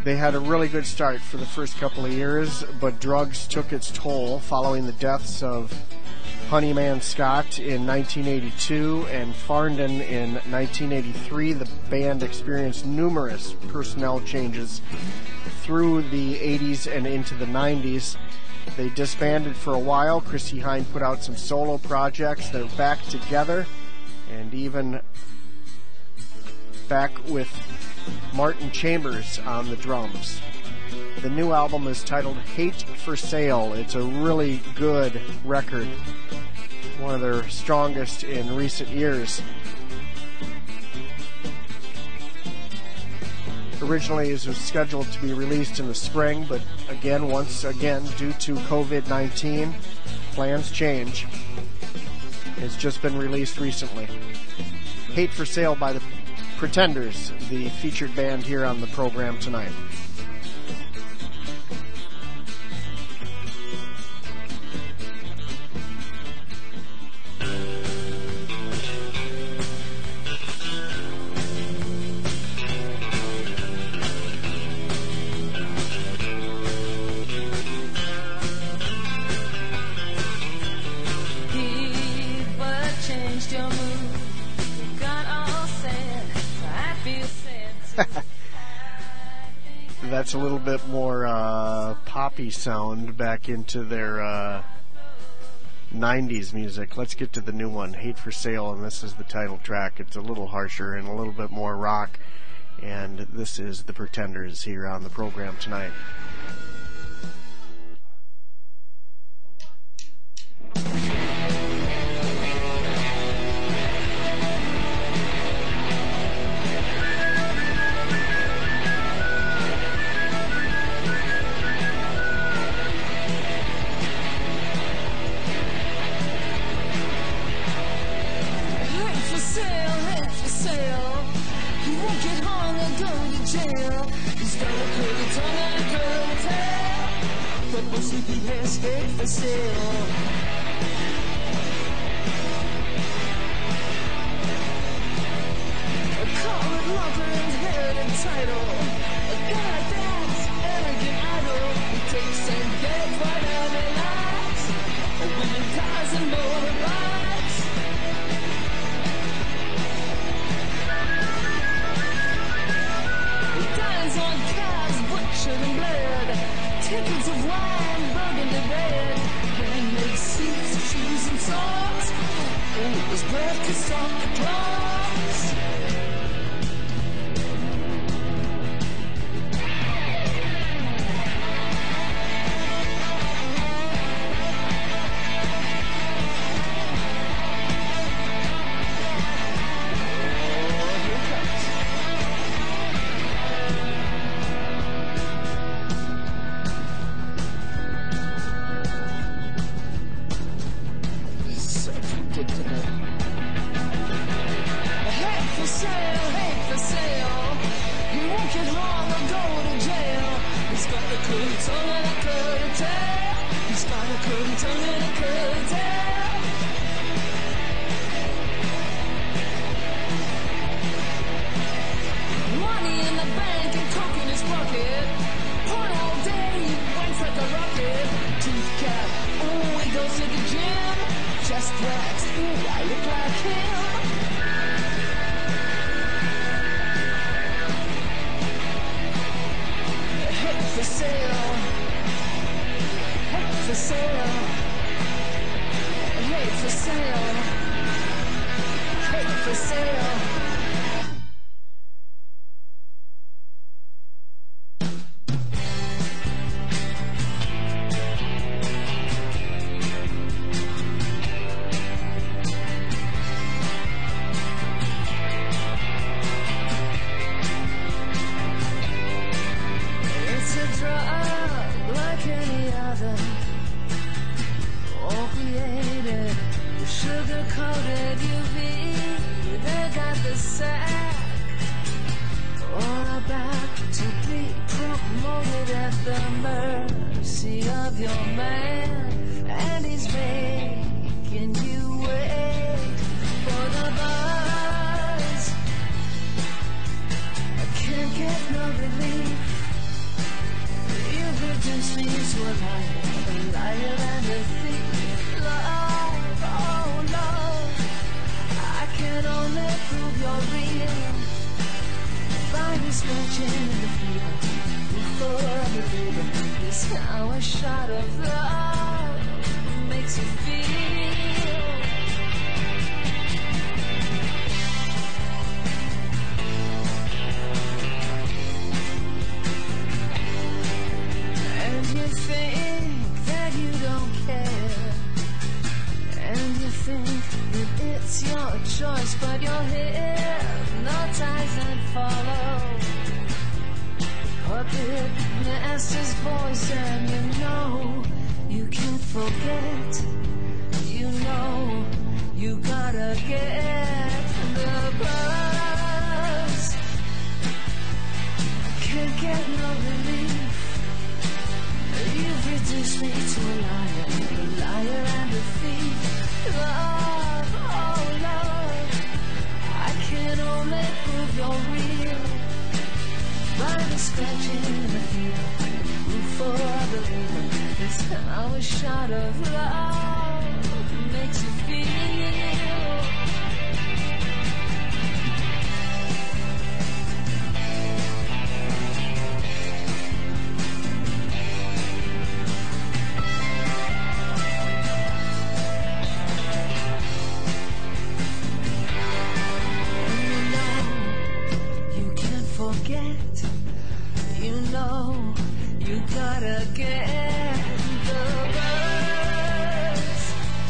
They had a really good start for the first couple of years, but drugs took its toll following the deaths of Honeyman Scott in 1982 and Farndon in 1983. The band experienced numerous personnel changes through the 80s and into the 90s. They disbanded for a while. Chrissie Hynde put out some solo projects. They're back together and even back with Martin Chambers on the drums. The new album is titled Hate for Sale. It's a really good record, one of their strongest in recent years. Originally, it was scheduled to be released in the spring, but once again, due to COVID-19, plans change. It's just been released recently. Hate for Sale by the Pretenders, the featured band here on the program tonight. That's a little bit more poppy sound back into their 90s music. Let's get to the new one, Hate for Sale, and this is the title track. It's a little harsher and a little bit more rock, and this is the Pretenders here on the program tonight. reduce me to a liar and a thief. Love, oh love, I can only prove you're real by the scratching and the fever. Before I believe it, this how a shot of love makes you feel. And you think that you don't care, and you think that it's your choice, but you're hypnotized and follow puppet master's voice, and you know you can't forget. You know you gotta get the buzz. Can't get no relief. You've reduced me to a liar and a thief. Love, oh love, I can only prove you're real by the scratching and the feel. Before the believer, this how a shot of love makes you feel. You know you gotta get the buzz.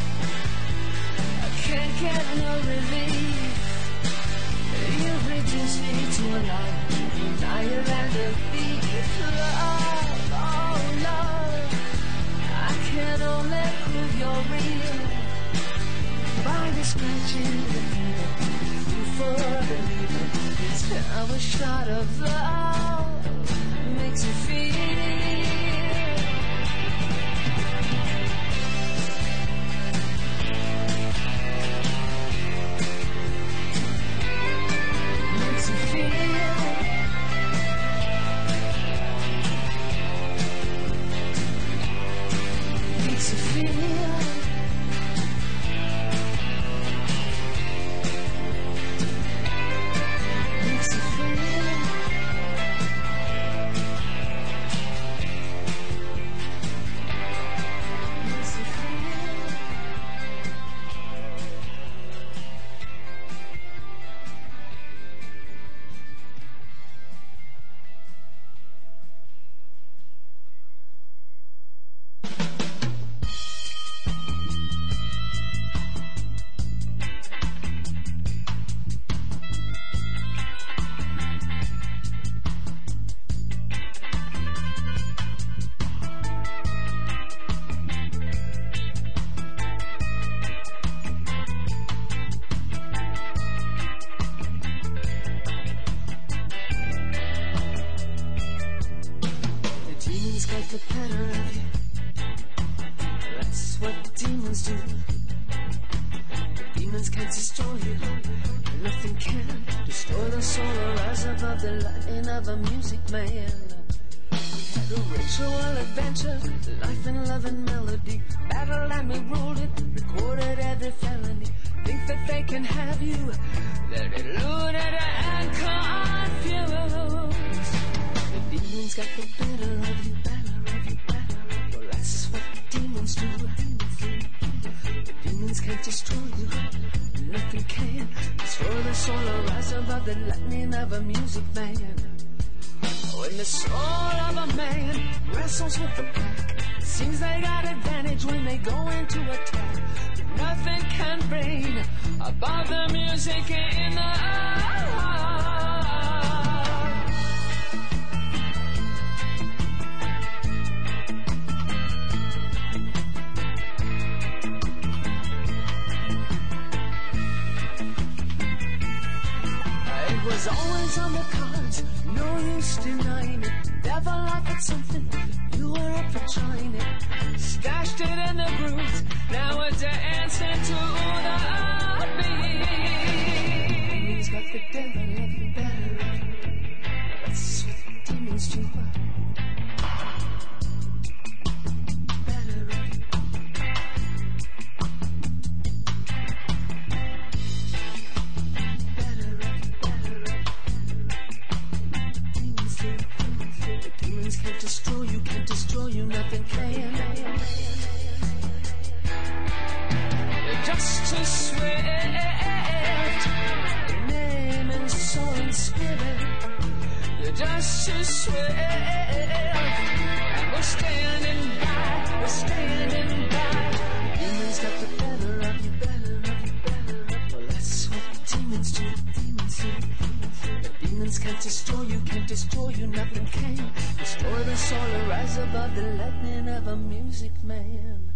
I can't get no relief. You've reduced me to a liar and a thief. Love, oh love, I can only prove you're real by the scratching the feel. Before believing it's how a shot of love makes you feel. Makes you feel. Makes you feel. Makes you feel. Demons can't destroy you, nothing can. You're just too swift, name and soul and spirit. You're just too swift, and we're standing by, Demons got the better of you. Well, that's what the demons do, The demons can't destroy you, nothing can. Destroy the soul and rise above the lightning of a music man.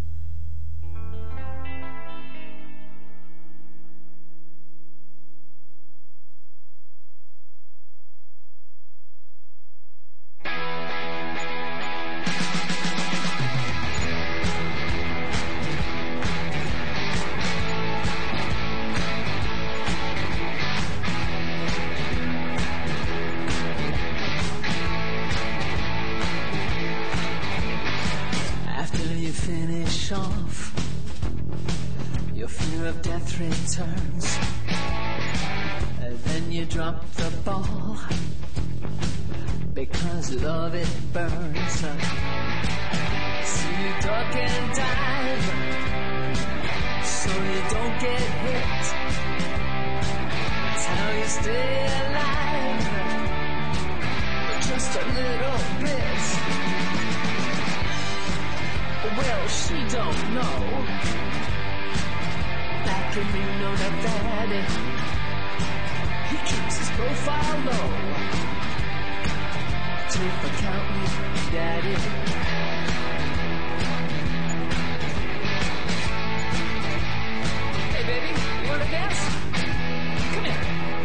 Returns, and then you drop the ball because love it burns. So you duck and dive so you don't get hit. That's how you stay alive, but just a little bit. Well, she don't know. Back in Reno, Nevada, he keeps his profile low. Turf accountant, daddy. Hey, baby, you wanna dance? Come here.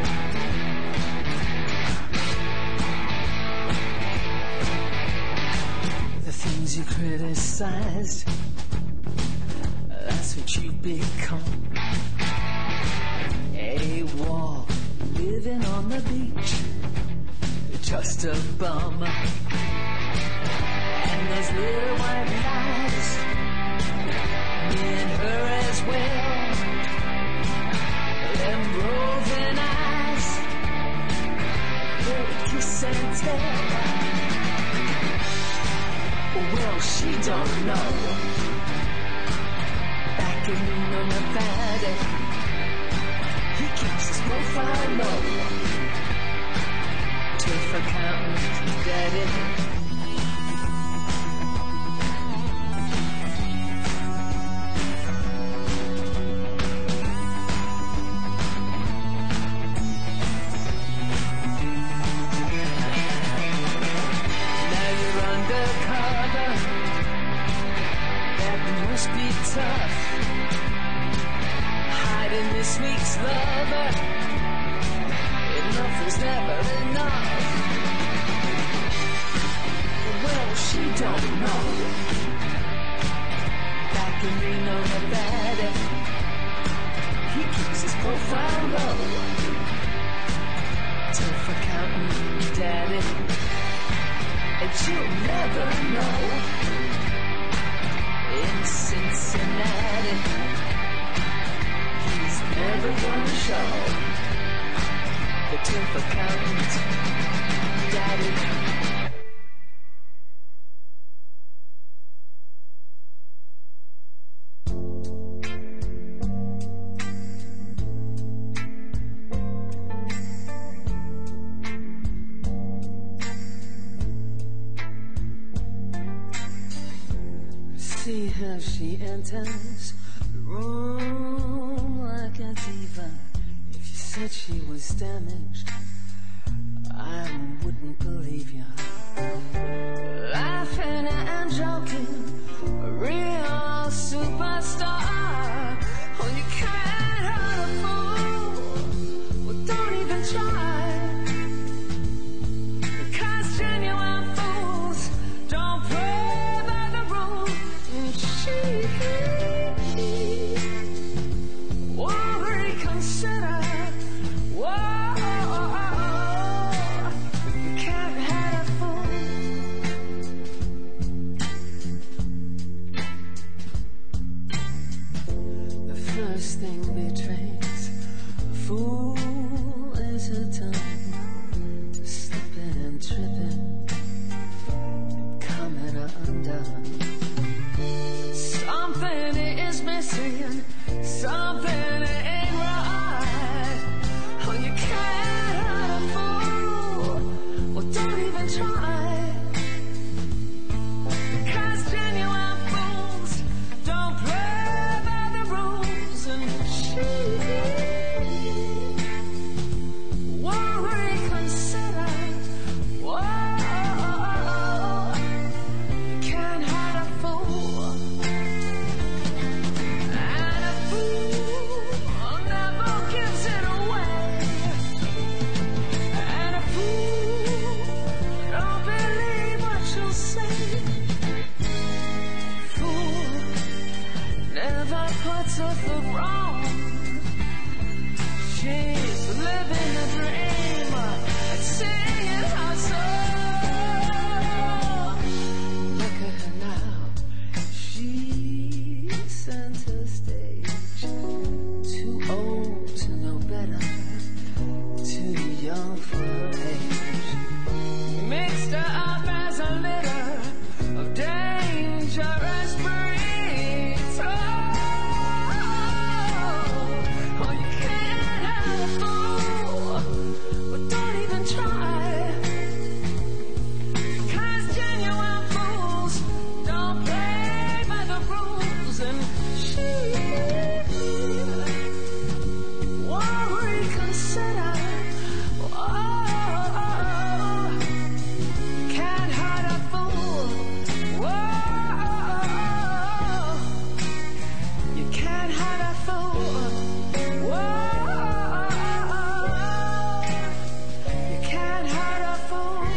The things you criticized, that's what you become. A wall, living on the beach, just a bum. And those little white lies, me and her as well. Them roving eyes, they kiss and tell. Well, she don't know. Back in Reno, Nevada, he keeps his profile low. Turf accountant, daddy. Now you're undercover. That must be tough. Hiding this week's lover. Enough is never enough. Well, she don't know. Back in Reno, Nevada, he keeps his profile low. Turf accountant, daddy. And she'll never know. In Cincinnati, he's never gonna show. The turf accountant, daddy. See how she enters the room like a diva. If you said she was damaged, I wouldn't believe you. Laughing and joking, a real superstar. Oh, you can't hurt a fool. Well, don't even try. Because genuine fools don't play by the rules. And she won't reconsider. Whoa. say. Fool never puts her for wrong. She's living a dream and singing her song. Look at her now, she's center stage. Too old to know better, too young for her age. Mixed her up as a litter of dangerous breeds. Oh, you can't have a fool, but don't even try. 'Cause genuine fools don't play by the rules, and she won't reconsider. Oh, can't hide a fool. Whoa, you can't hide a fool. Whoa, you can't hide a fool.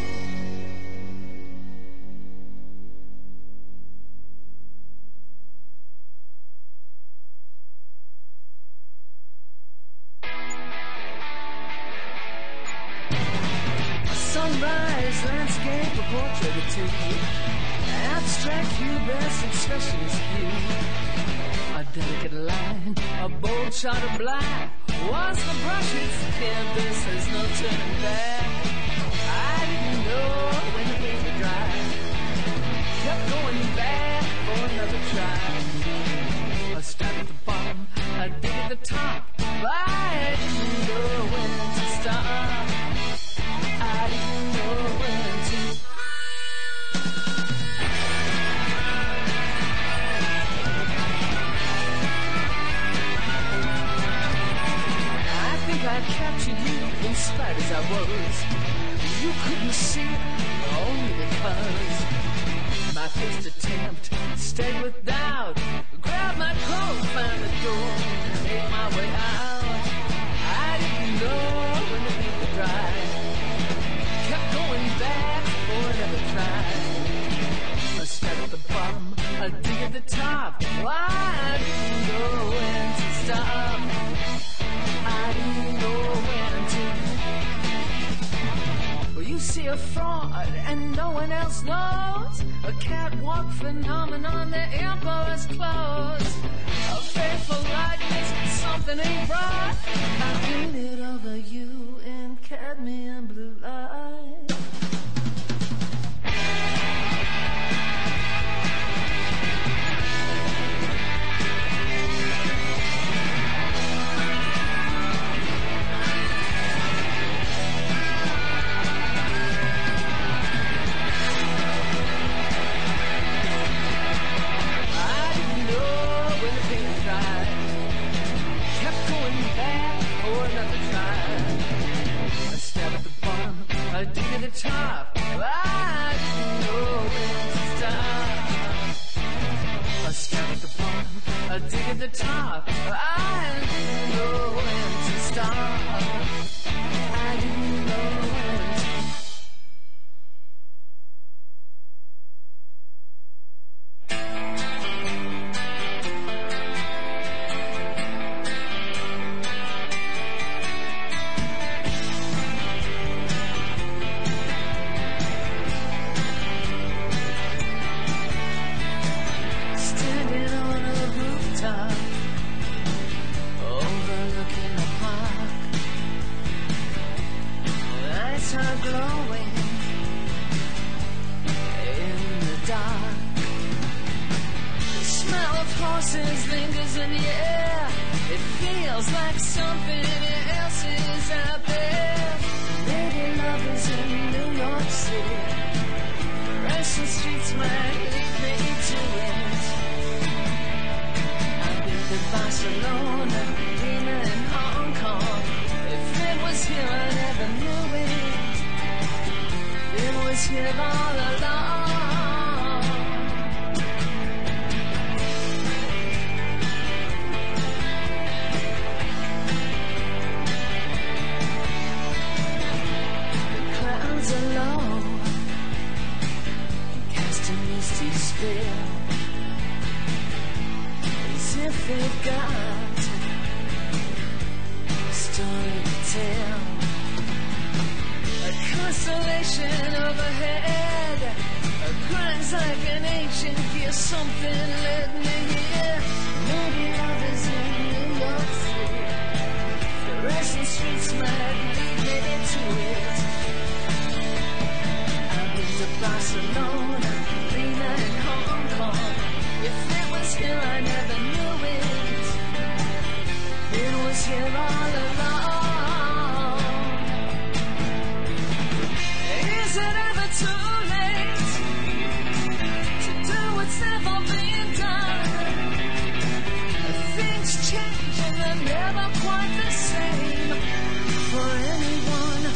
A sunrise landscape, a portrait or two, abstract cubist, expressionist view, a delicate line, a bold shot of black. Once the brush hits the canvas, there's no turning back. I didn't know when the paint would dry, kept going back for another try. I start at the bottom, I dig at the top, but I didn't know when to stop. I didn't know when to. I think I captured you in spite as I was. You couldn't see it, only because my first attempt stayed with doubt. Grabbed my coat, found the door, made my way out. I didn't know when the paint would dry, kept going back for another try. I start at the bottom, I dig at the top. I didn't know when to stop. I didn't know when to. Well, you see a fraud and no one else knows. A catwalk phenomenon, the emperor's clothes. A faithful likeness, something ain't right. I painted over you in cadmium blue light. I didn't know when the paint was dry, kept going back for another try. I start at the bottom, I dig at the top. I didn't know when to stop. I start at the bottom, I dig at the top. I didn't know when to stop. I didn't know when to. Standing on a rooftop, overlooking the park. Lights are glowing in the dark. The smell of horses lingers in the air. It feels like something else is out there. Maybe love is in New York City. Russian streets might lead me to it. I've been to Barcelona, Vienna, and Hong Kong. If it was here, I never knew it. It was here all along. The clouds are low, face despair, as if they've got a story to tell. A constellation overhead grinds like an ancient gear. Something led me here. Maybe love is in New York City. The restless streets might lead me to it. I've been to Barcelona, Lima and Hong Kong. If it was here, I never knew it. It was here all along. Is it ever too late to do what's never been done? Things change and they're never quite the same for anyone.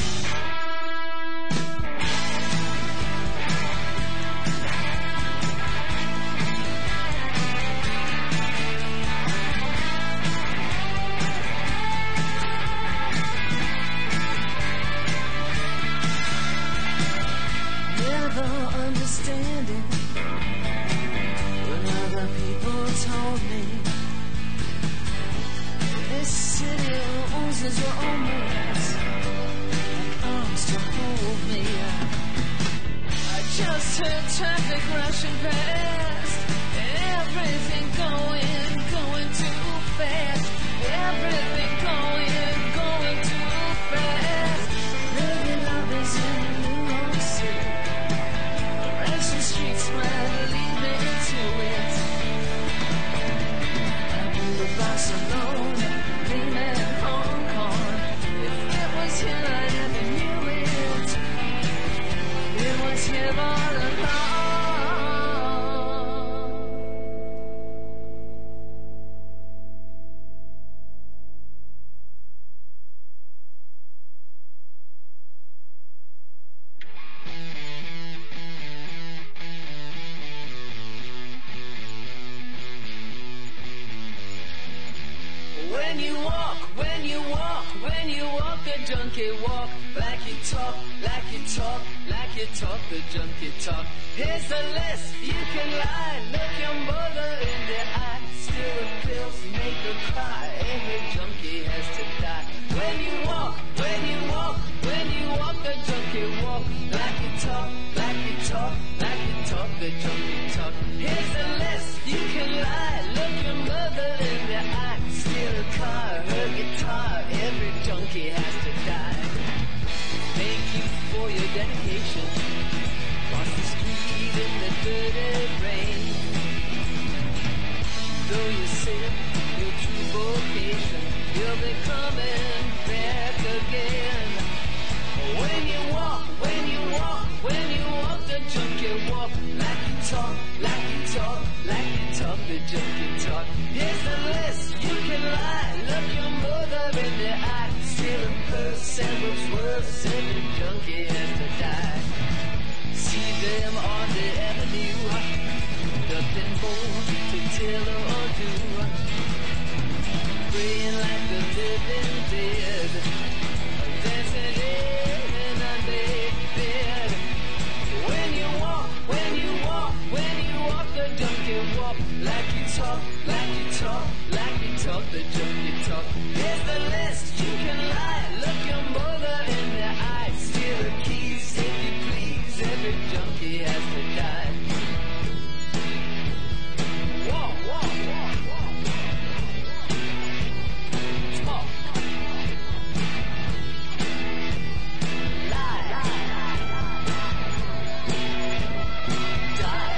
Never understanding when other people told me this city oozes romance and arms to hold me. I just heard traffic rushing past, everything going too fast, everything going too fast. Maybe love is in New York City. The restless streets might lead me to it. I've been to Barcelona, Lima and Hong Kong. If it was here, I never knew it. It was here all along. When you walk, the junkie walk, like you talk, the junkie talk. Here's the list, you can lie, look your mother in the eye, steal the pills, make her cry, every junkie has to die. When you walk, the junkie walk, like you talk, the junkie talk. Here's the list, you can lie, look your mother in the eye, steal a car, her guitar, every junkie has to die. Thank you for your dedication. Cross the street in the dirty rain. Though you sip your true vocation, you'll be coming back again. When you walk, the junkie walk, like you talk, the junkie talk. Here's the list, you can lie, look your mother in the eye, steal a purse and what's worse, every junkie has to die. See them on the avenue, nothing more to tell or do, praying like the living dead, dancing in a big bed. When you walk, the junkie walk, like you talk, the junkie talk. Here's the list, you can lie, look your mother in the eye, steal her keys if you please, every junkie has to die. Walk. Talk. Lie. Die.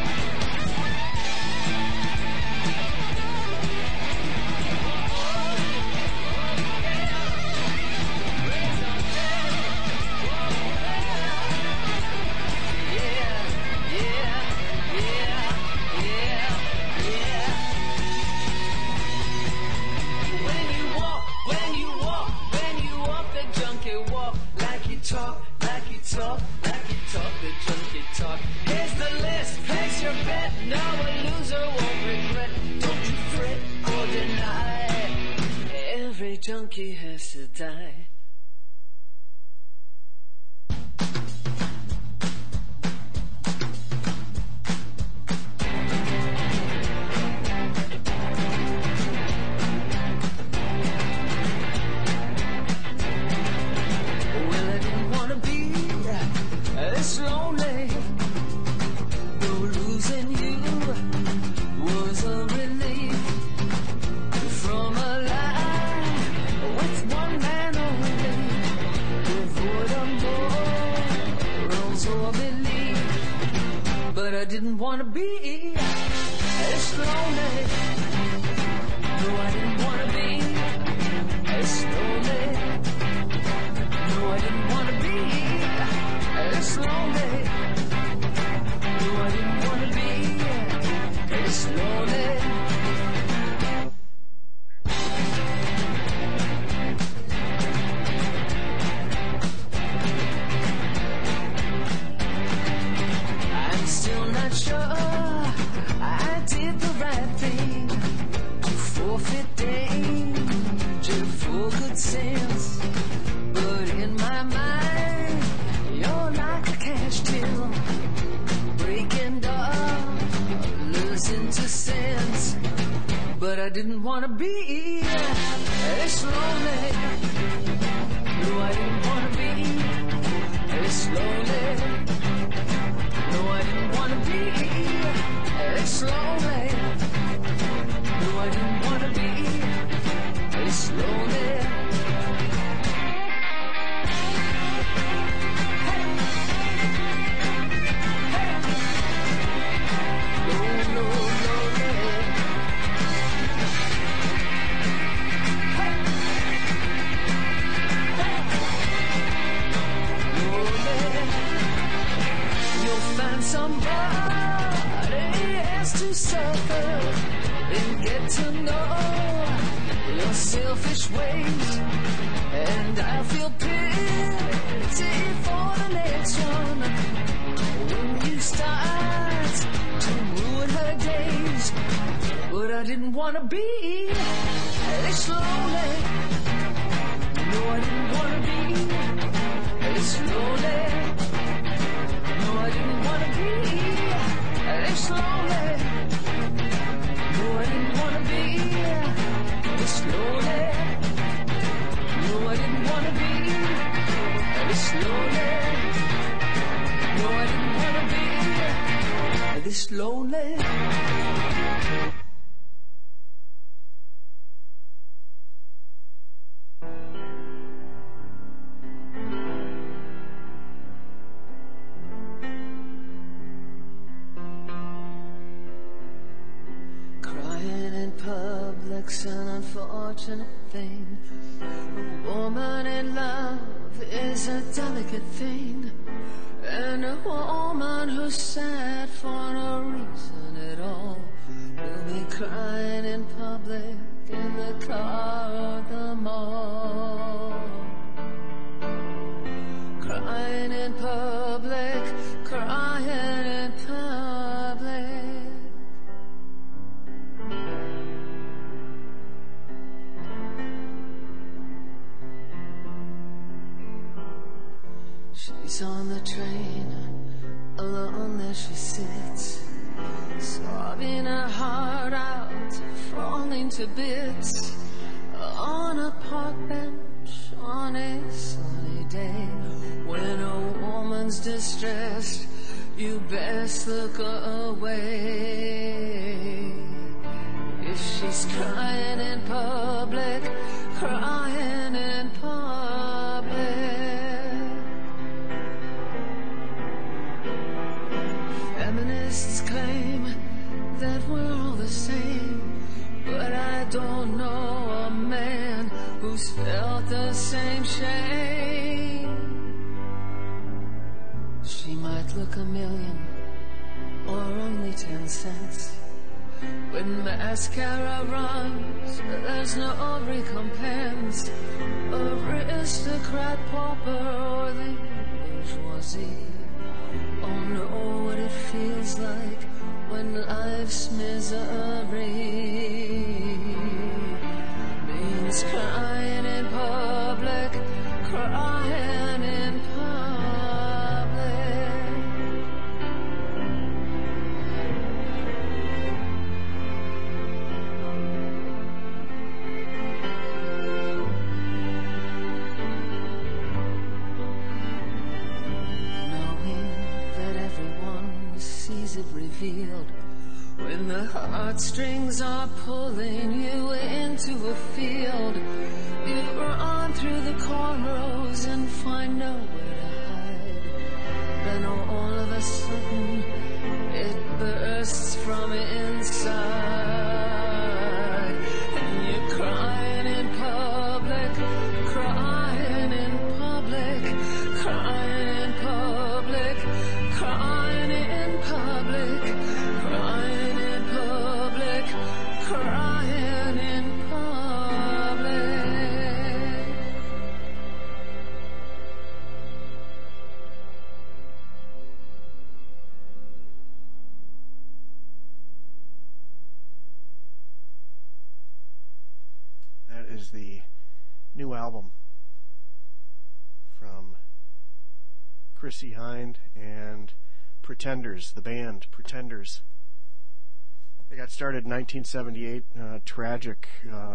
Talk, the junkie talk. Here's the list, place your bet, now a loser won't regret. Don't you fret or deny, every junkie has to die. didn't want to be this lonely. No, I didn't want to be this lonely. No, I didn't want to be this lonely. No, I didn't want to be this lonely. Sure, I did the right thing to forfeit danger for good sense. But in my mind, you're like a cash till, breaking dollars into cents. But I didn't want to be this lonely. No, I didn't want to be this lonely. No, I didn't want to be this lonely. No, I didn't want to be this lonely. Hey. Hey. No, no, lonely. Hey. Hey. Lonely. You'll find somebody else to suffer and get to know your selfish ways. And I feel pity for the next one when you start to ruin her days. But I didn't want to be this lonely. No, I didn't want to be this lonely. No, I didn't want to be this lonely. No, I didn't want to be this lonely. No, I didn't want to be this lonely. No, I didn't want to be this lonely. Public's an unfortunate thing. A woman in love is a delicate thing, and a woman who's sad for no reason at all will be crying in public, in the car or the mall. Crying in public, crying in public. She's on the train, alone there she sits, sobbing her heart out, falling to bits, on a park bench on a sunny day. When a woman's distressed, you best look away. If she's crying in public, crying in public. Feminists claim that we're all the same, but I don't know a man who's felt the same shame. She might look $1 million or only 10 cents. When mascara runs, there's no recompense. Aristocrat, pauper, or the bourgeoisie all know what it feels like when life's misery means crying in public, crying in public. Revealed when the heartstrings are pulling you into a field. You run through the cornrows and find nowhere to hide. Then all of a sudden it is the new album from Chrissie Hynde and Pretenders, the band Pretenders. They got started in 1978, tragic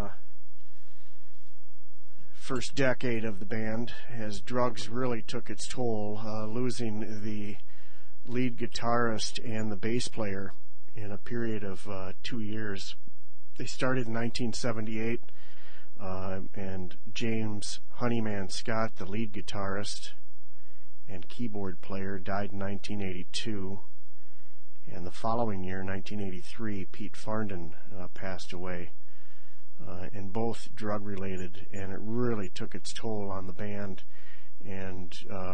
first decade of the band as drugs really took its toll, losing the lead guitarist and the bass player in a period of 2 years. They started in 1978, and James Honeyman Scott, the lead guitarist and keyboard player, died in 1982. And the following year, 1983, Pete Farndon passed away, and both drug-related, and it really took its toll on the band. And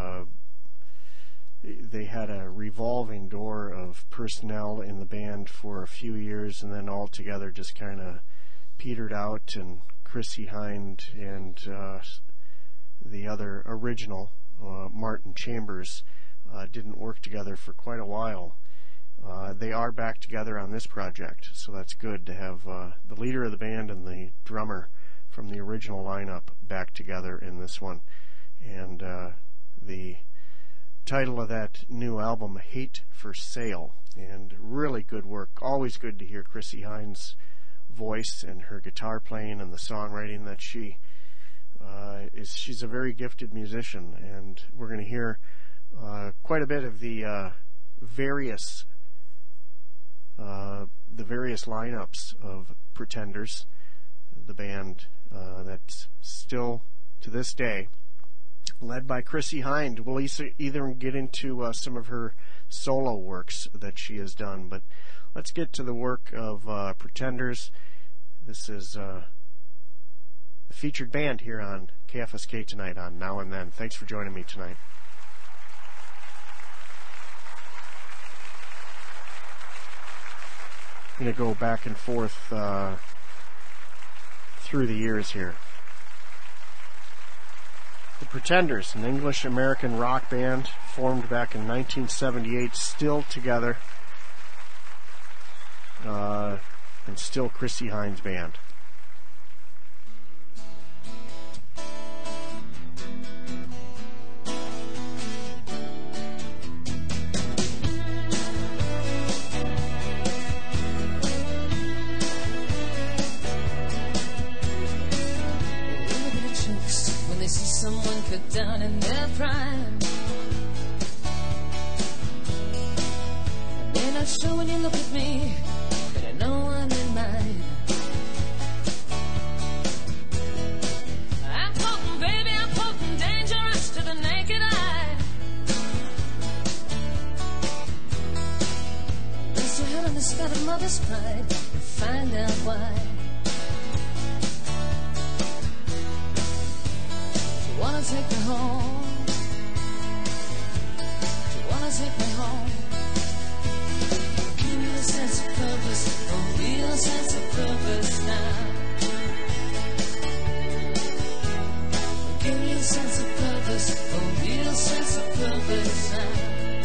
they had a revolving door of personnel in the band for a few years, and then altogether just kind of petered out, and Chrissie Hynde and the other original, Martin Chambers, didn't work together for quite a while. They are back together on this project, so that's good to have the leader of the band and the drummer from the original lineup back together in this one. And the title of that new album, Hate for Sale, and really good work. Always good to hear Chrissie Hynde's voice and her guitar playing and the songwriting that she's a very gifted musician, and we're going to hear quite a bit of the various lineups of Pretenders, the band that's still to this day led by Chrissie Hynde. We'll either get into some of her solo works that she has done, but let's get to the work of Pretenders. This is the featured band here on KFSK tonight on Now and Then. Thanks for joining me tonight. I'm going to go back and forth through the years here. The Pretenders, an English-American rock band formed back in 1978, still together, and still Chrissie Hynde's band. Someone cut down in their prime. They're not sure when you look at me, but I know one in mind. I'm potent, baby, I'm potent, dangerous to the naked eye. Raise your head on the sky of mother's pride and find out why. Wanna take me home? Do you wanna take me home? Give me a sense of purpose, a real sense of purpose now. Give me a sense of purpose, a real sense of purpose now.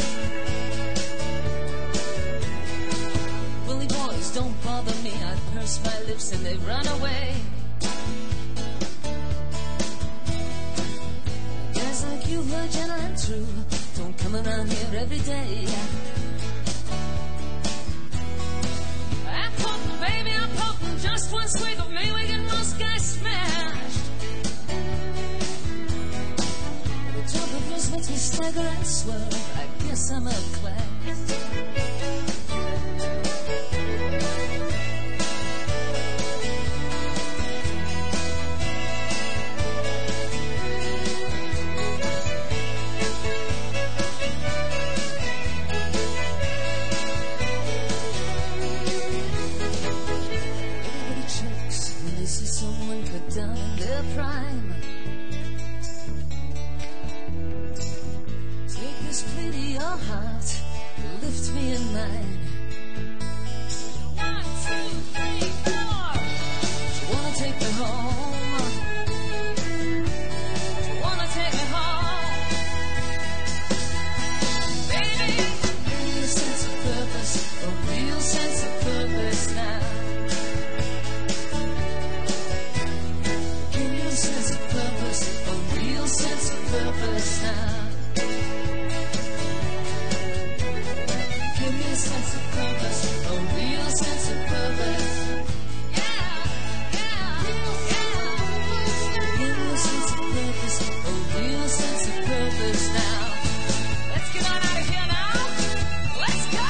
Bully boys don't bother me, I purse my lips and they run away. Like you, virgin and true, don't come around here every day. I'm potent, baby, I'm potent. Just one swig of me, we get most guys smashed. The drop of yours makes me stagger and swerve. I guess I'm outclassed. Someone cut down in their prime. Take this plea to your heart, lift me in mine. 1, 2, 3, 4. Do you wanna take me home? Do you wanna take me home? Baby, a sense of purpose, a real sense of purpose now. sense of purpose, a real sense of purpose. A real sense of purpose now. Let's get on out of here now. Let's go.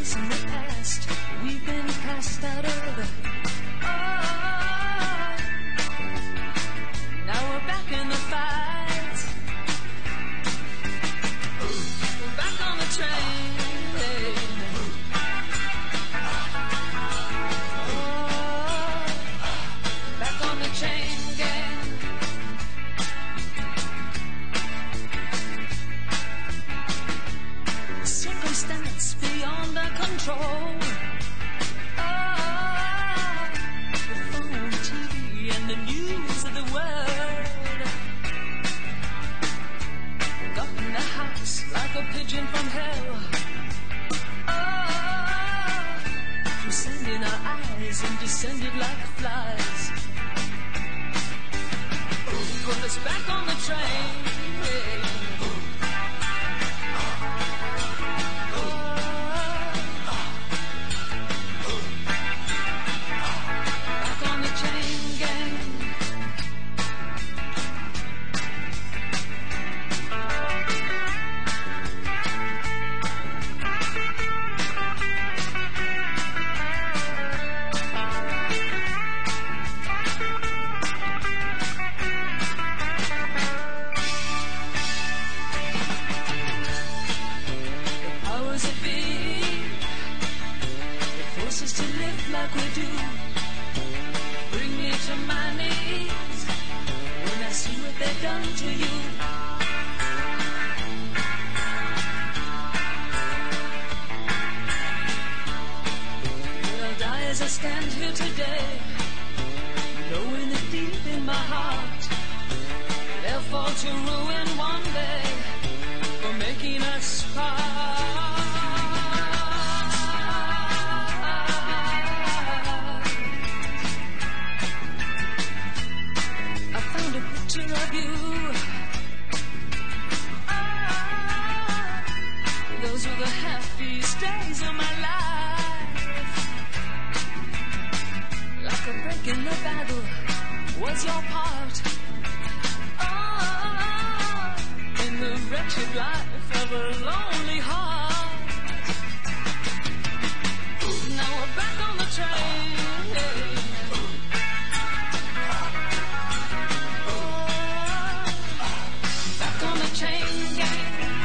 place in the past we've been cast out of. Oh, now we're back in the fight. We're back on the train. Oh, back on the chain gang. Circumstance beyond our control. Oh, the phone, TV, and the news of the world got in the house like a pigeon from hell. Oh, from sand in our eyes and descended like flies. Put us back on the train. Yeah. Like we do, bring me to my knees when I see what they've done to you. But I'll die as I stand here today, knowing that deep in my heart they'll fall to ruin one day for making us part. Of you. Oh, those were the happiest days of my life. Like a break in the battle was your part. Oh, in the wretched life of a lonely heart. Now we're back on the train. Chain gang.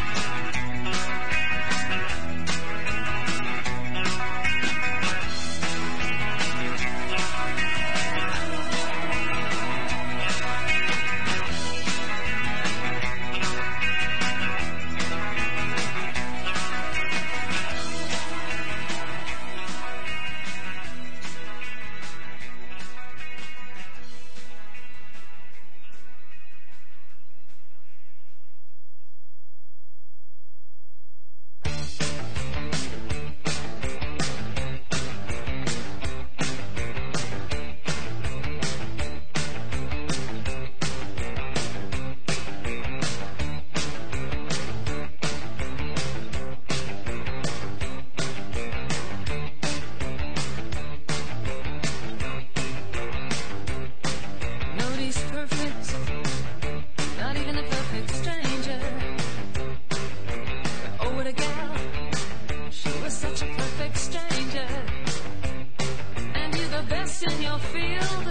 In your field,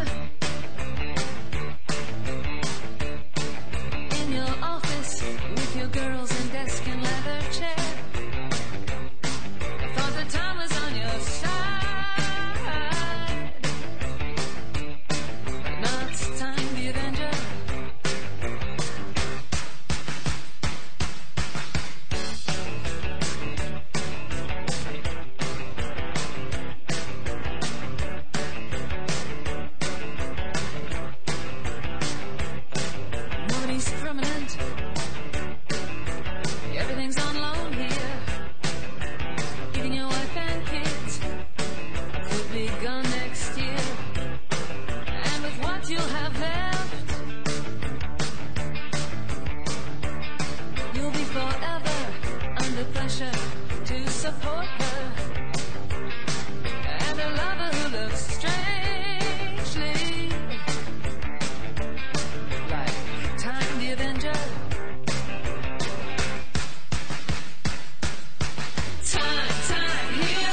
in your office, with your girls in desk and leather chair. I thought the time was on your side, but now it's time the Avenger. Time here.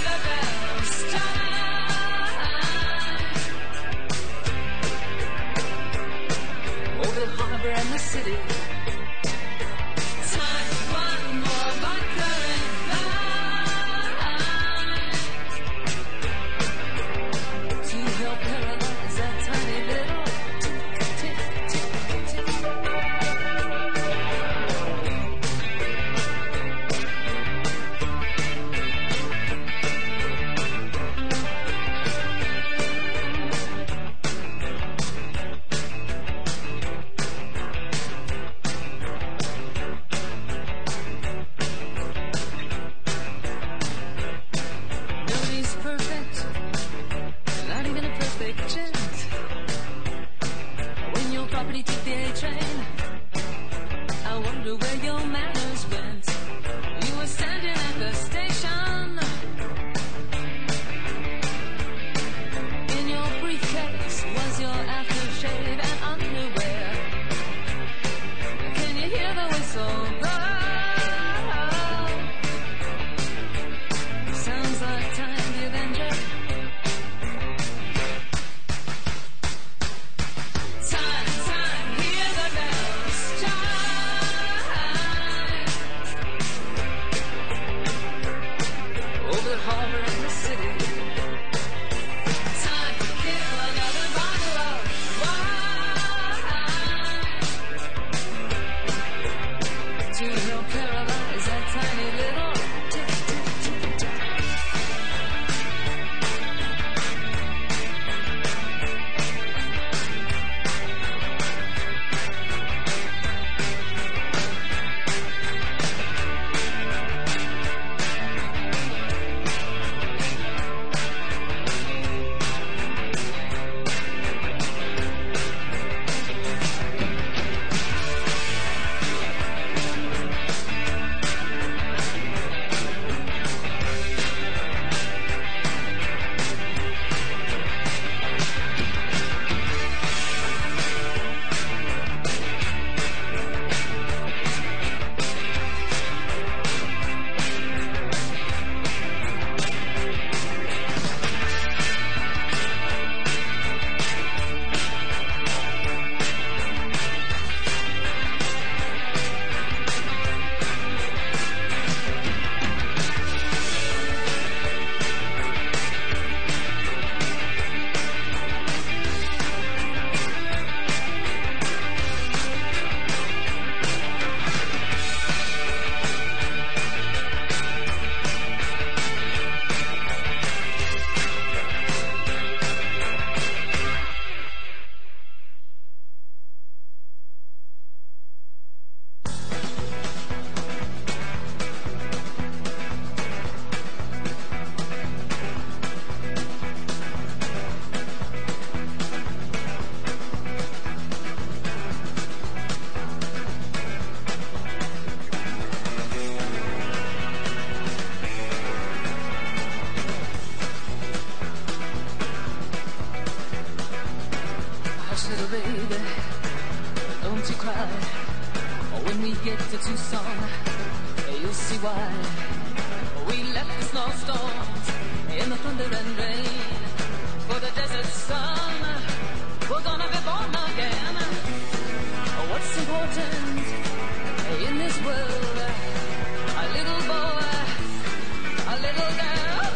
on, you'll see why. We left the snowstorms in the thunder and rain for the desert sun. We're gonna be born again. What's important in this world? A little boy, a little girl.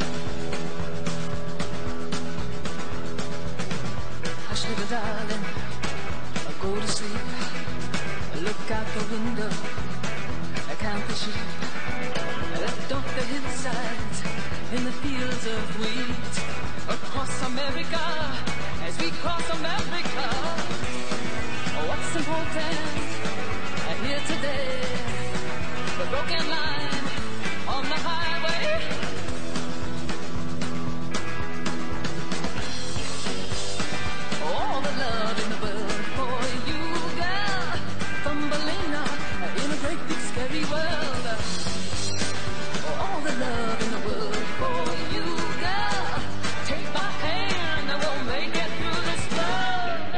Hush, little darling, go to sleep. Look out the window, count the sheep. Left off the hillsides in the fields of wheat. Across America, as we cross America. What's important here today? The broken line on the highway. All the love in the world for you, girl. Thumbelina in a great big scary world. All the love in the world for you, girl. Take my hand and we'll make it through this flood.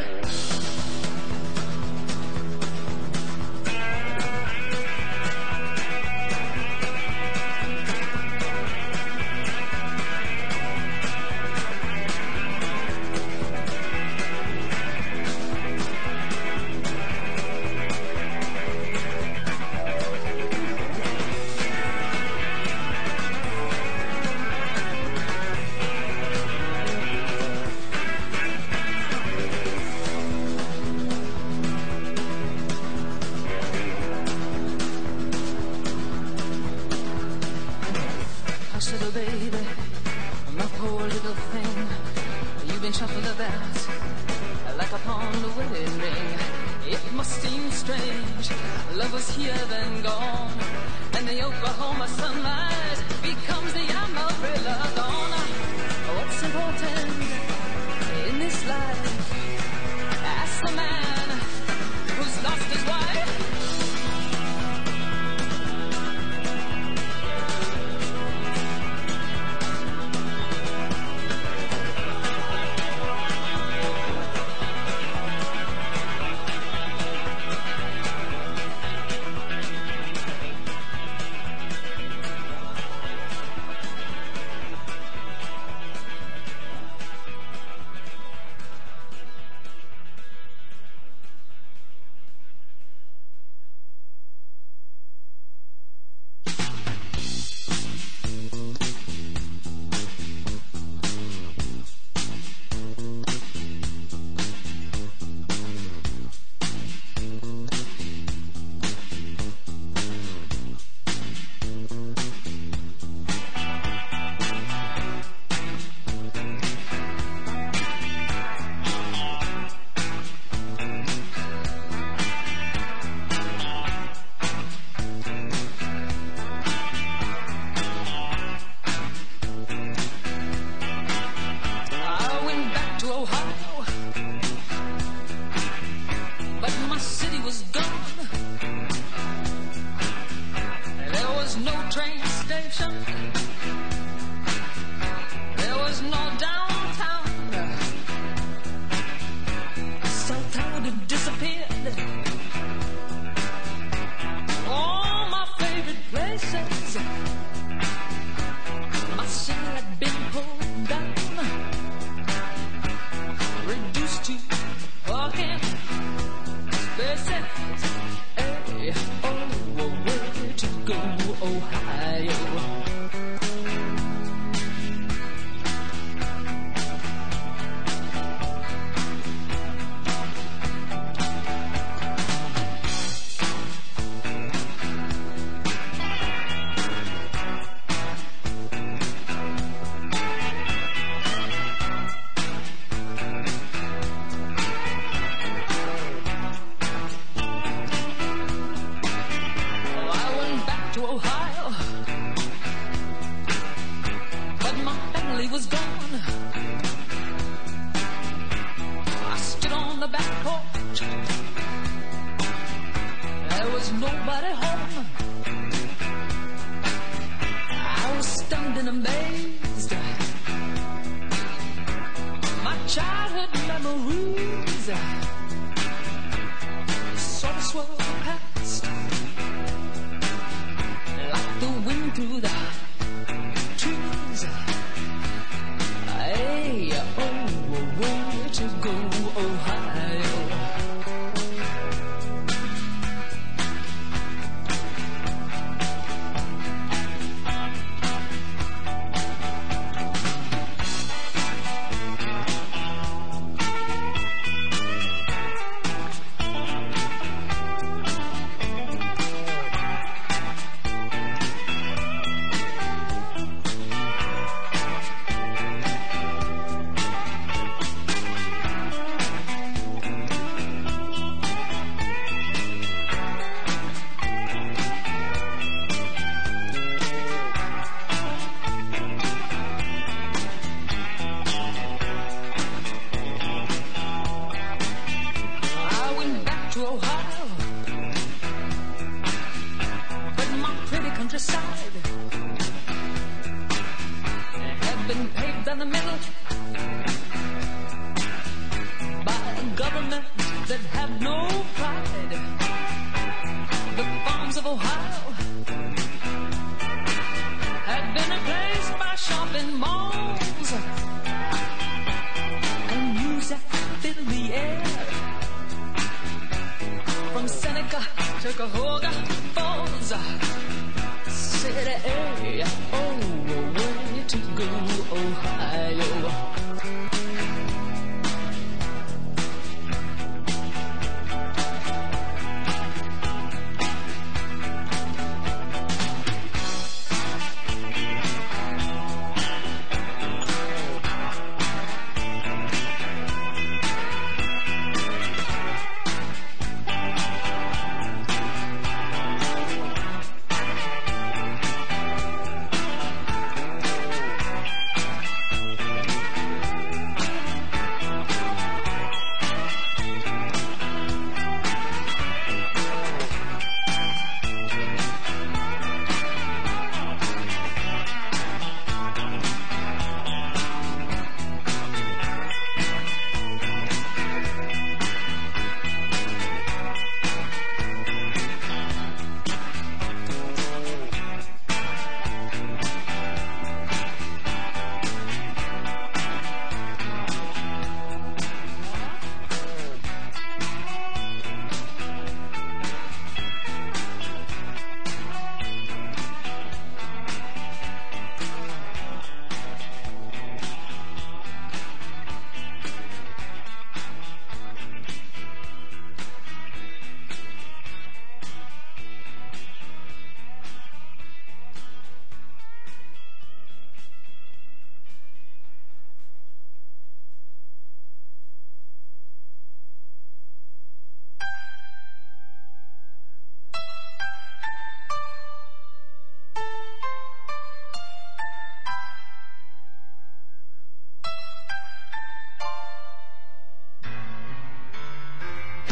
Little baby, my poor little thing, you've been shuffled about like a pawn the wedding ring. It must seem strange, love was here then gone, and the Oklahoma sunrise becomes the Amarillo dawn. What's important in this life? Ask the man who's lost his wife.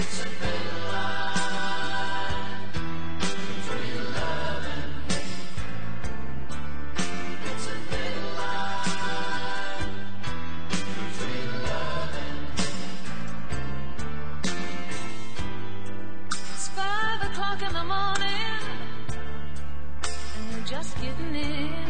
Just getting in.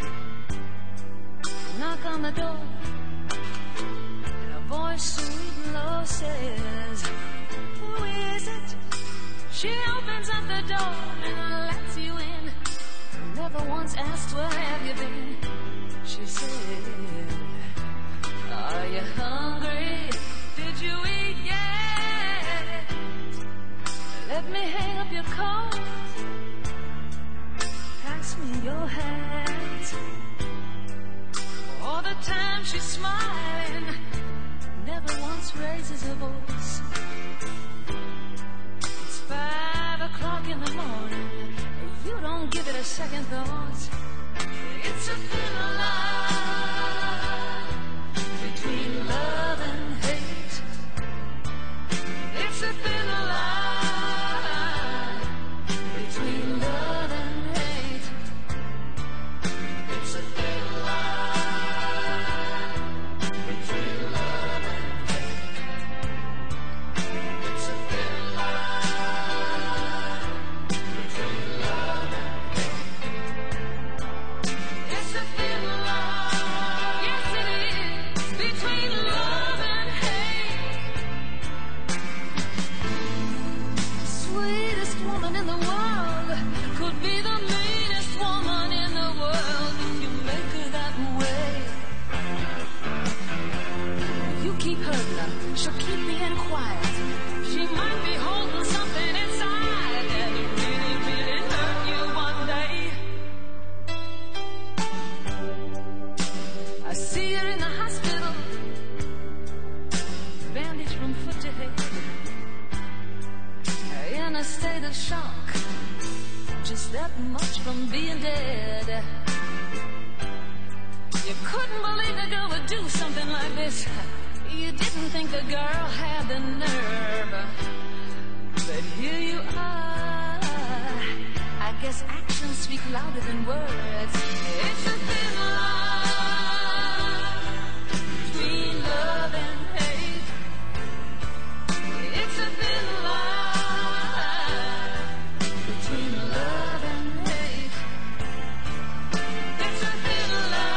Knock on the door, and a voice sweet and low says, "Who is it?" She opens up the door and lets you in. Never once asked, "Where have you been?" She said, "Are you hungry? Did you eat yet? Let me hang up your coat. Pass me your hat." All the time she's smiling, never once raises her voice. It's 5 o'clock in the morning, you don't give it a second thought. It's a thin line between love and hate. It's a thin line between love and hate. It's a thin line between love and hate. It's a thin line between love and hate. It's a thin line, yes it is, between love and hate. The sweetest woman in the world could be the meanest woman in the world if you make her that way. You keep hurting her, she'll keep being quiet. She might be holding something inside that really, really hurt you one day. I see her in the hospital, bandaged from foot to head, in a state of shock, just that much from being dead. You couldn't believe the girl would do something like this. You didn't think the girl had the nerve, but here you are. I guess actions speak louder than words. It's a thin line between love and hate. It's a thin line between love and hate. It's a thin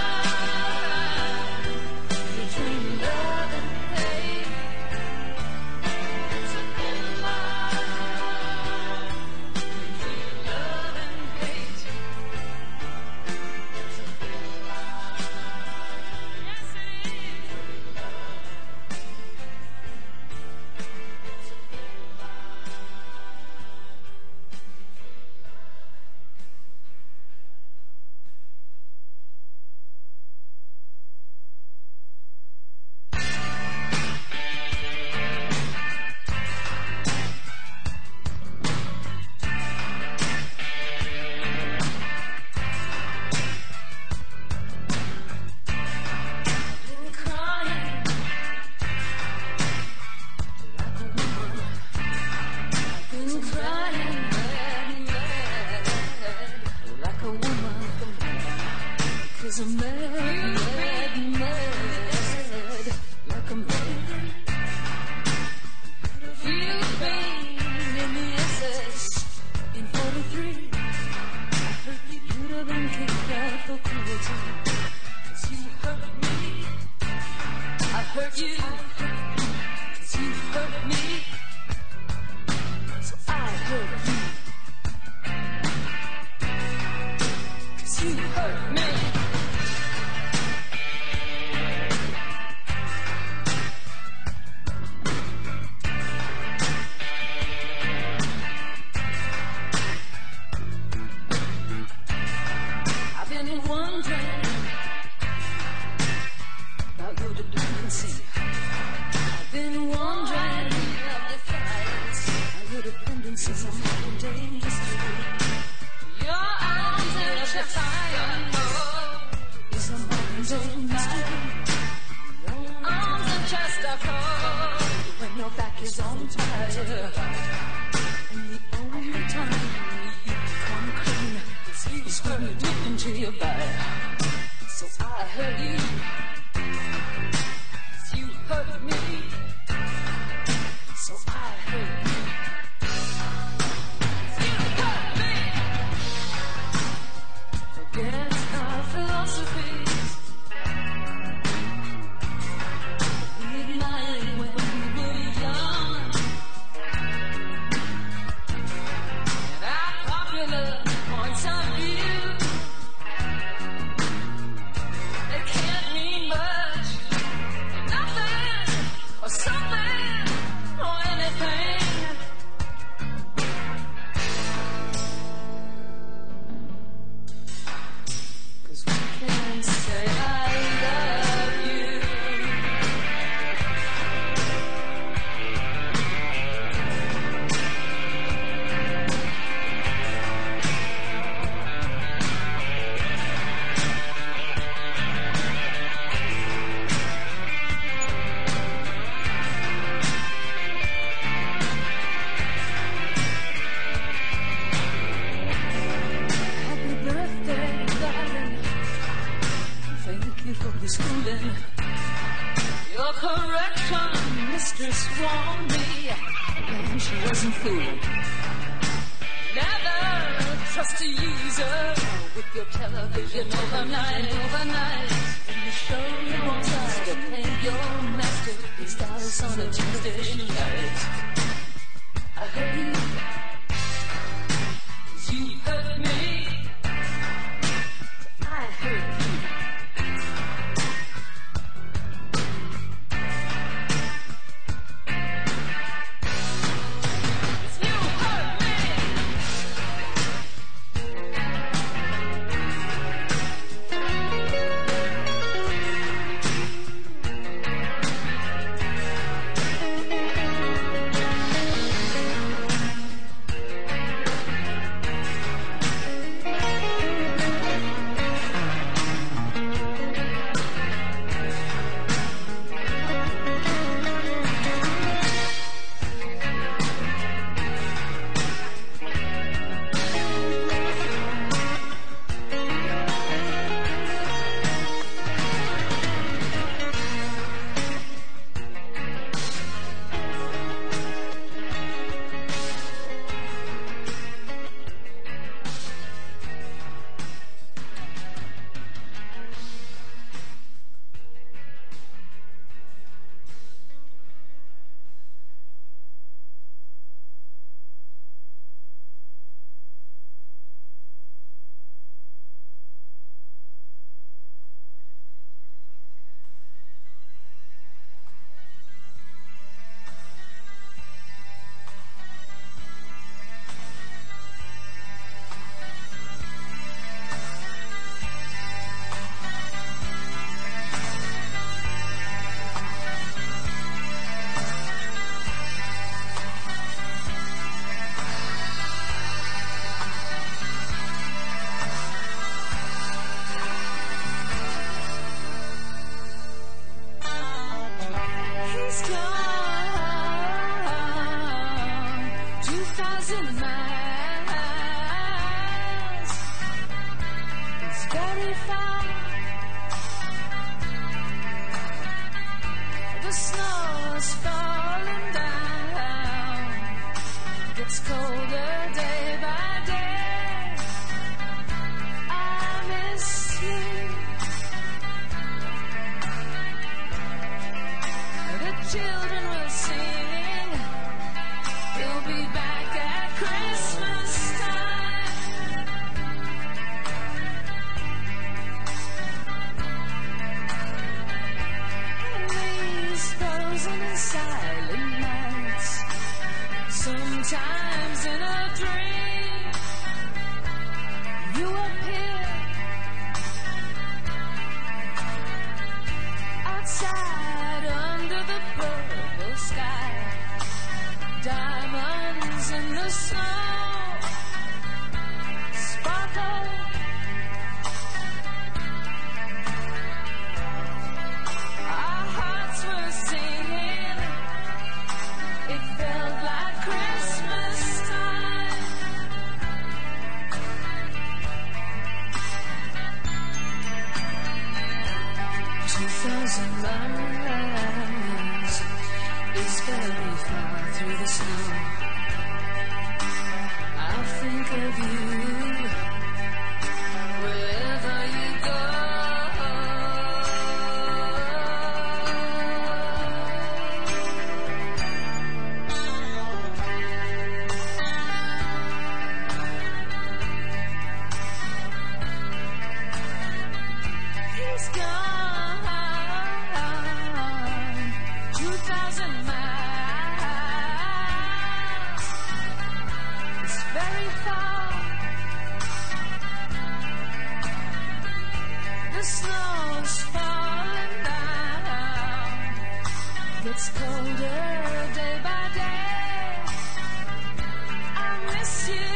line between love and hate. It's a thin line between love and hate. It's a thin line. Yes, it is. Been crying like a woman. Been crying mad, like a woman. 'Cause I'm mad, like a man. Feel the pain in the SS in 43. I heard that you'd have been kicked out for cruelty. 'Cause you hurt me. I hurt you. 'Cause you hurt me. So I hurt you. 'Cause you hurt me. I've been wondering about your dependency. I've been wondering of defiance, how your dependency's on modern day history. Your arms and defiance is a modern day mystery. Your arms and chest are cold when you're back is on fire. And the only time you come clean is you turn it into your bite. So I hurt you, you hurt me. So I hurt you. Against our philosophies, we ignited when we were young, and our popular points of view, they can't mean much, nothing, or something, or anything. Can't say I love you. Happy birthday, darling. Thank you for the schooling. Your correction mistress warned me when she wasn't fooled. Never trust a user with your television overnight. In the show you want us to play your masterpiece stars on a Tuesday night. I hurt you, 'cause you hurt me. I hurt you. Sometimes in a 2,000 miles is very far through the snow. I'll think of you wherever you go. He's gone 2,000 miles. It's very far. The snow's falling down. Gets colder day by day. I miss you.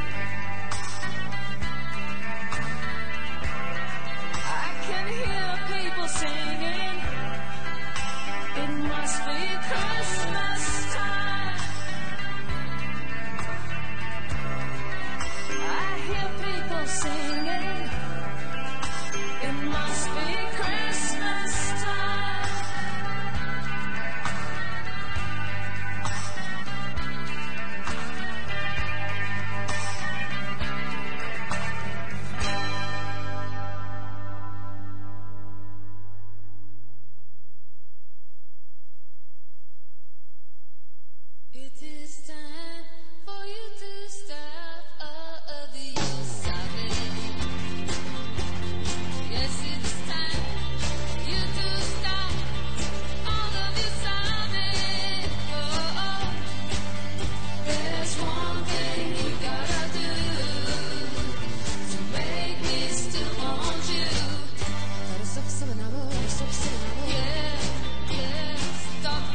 I can hear people singing. It must be Christmas time. I hear people singing. It must be Christmas time. It is time for you to stop all of your sobbing. Yes, it's time you to stop all of your sobbing. Oh, there's one thing you gotta do to make me still want you. Gotta stop sobbing now, stop sobbing now. Yeah, stop.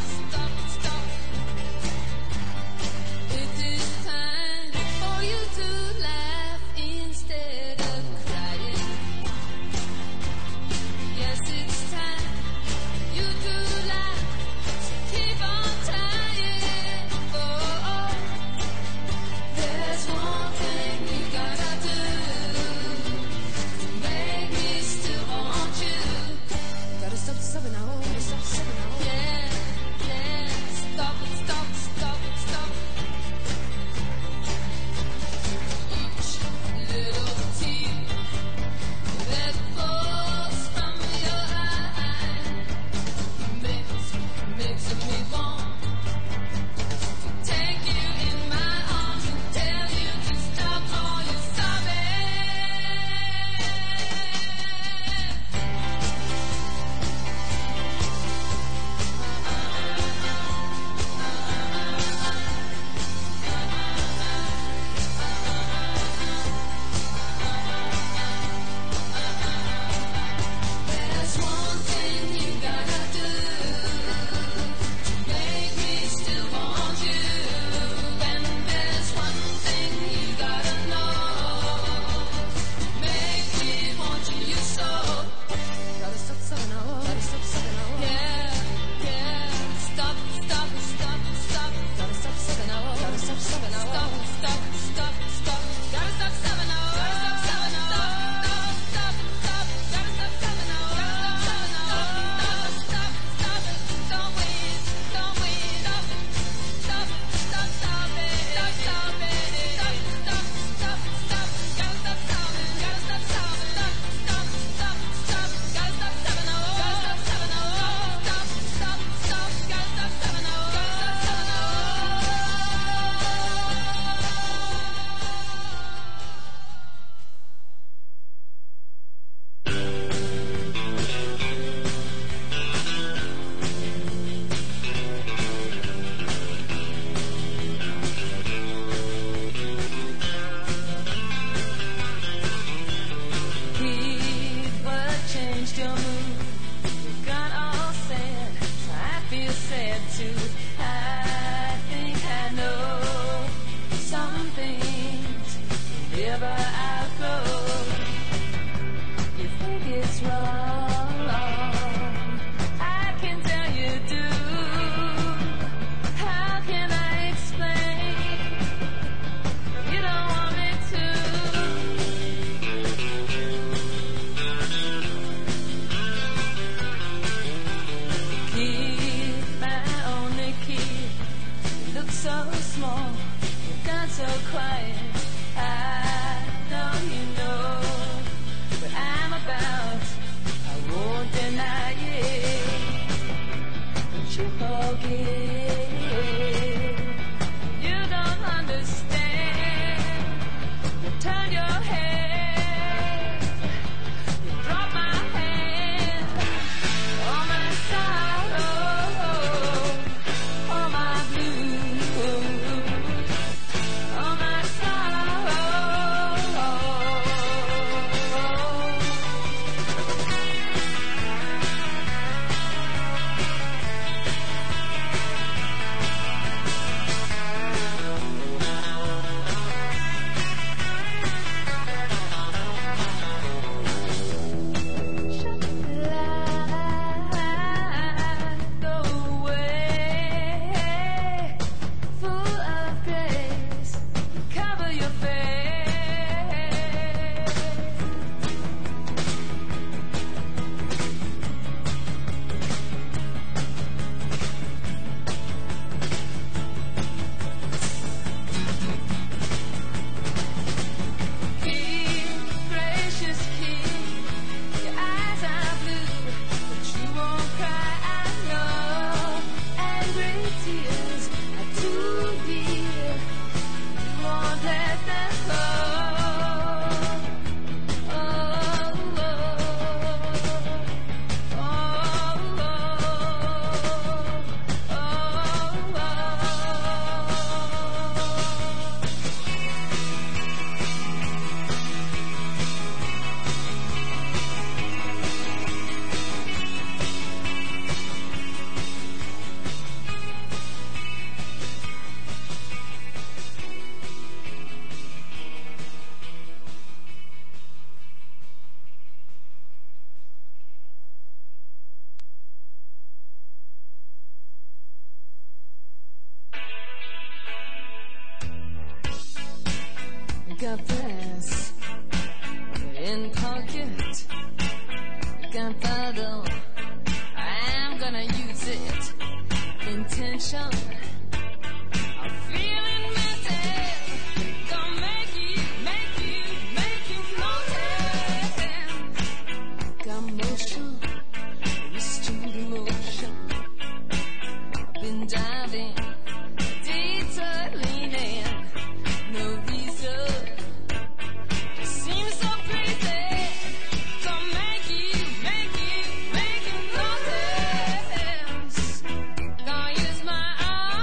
It is time for you to laugh instead of crying. Yes, it's time you to laugh. Keep on trying. Oh, there's one thing you gotta do to make me still want you. Gotta stop sobbing now. Stop sobbing now. Yeah. Stop. Each little tear that falls from your eye makes me want to take you in my arms and tell you to stop all your There's one thing you gotta do to make me still want you. And there's one thing you gotta know to make me want you so. Gotta stop sobbing now. Yeah. Stop. Gotta stop sobbing now. Gotta stop sobbing now. Gotta stop sobbing now. Heed what changed your mood. You got all sad, so I feel sad too. I think I know some things will never outgrow. You think it's wrong, I can tell you do. How can I explain? You don't want me to. you forget. You don't understand. You turn your head. You drop my hand. All my sorrow, all my blues, all my sorrow. Shut the light, go away, full of grace, cover your face. King, gracious King, your eyes are blue, but you won't cry, I know. Angry tears are too dear, you won't let them go. Oh, oh, oh, oh, oh, got this in pocket, gunpowder, I'm gonna use it. Intention of feeling mental, gonna make you notice. Got motion, restrained emotion. I've been diving, deeper leaning. No reason, it seems so crazy. Gonna make you notice. Gonna use my arm.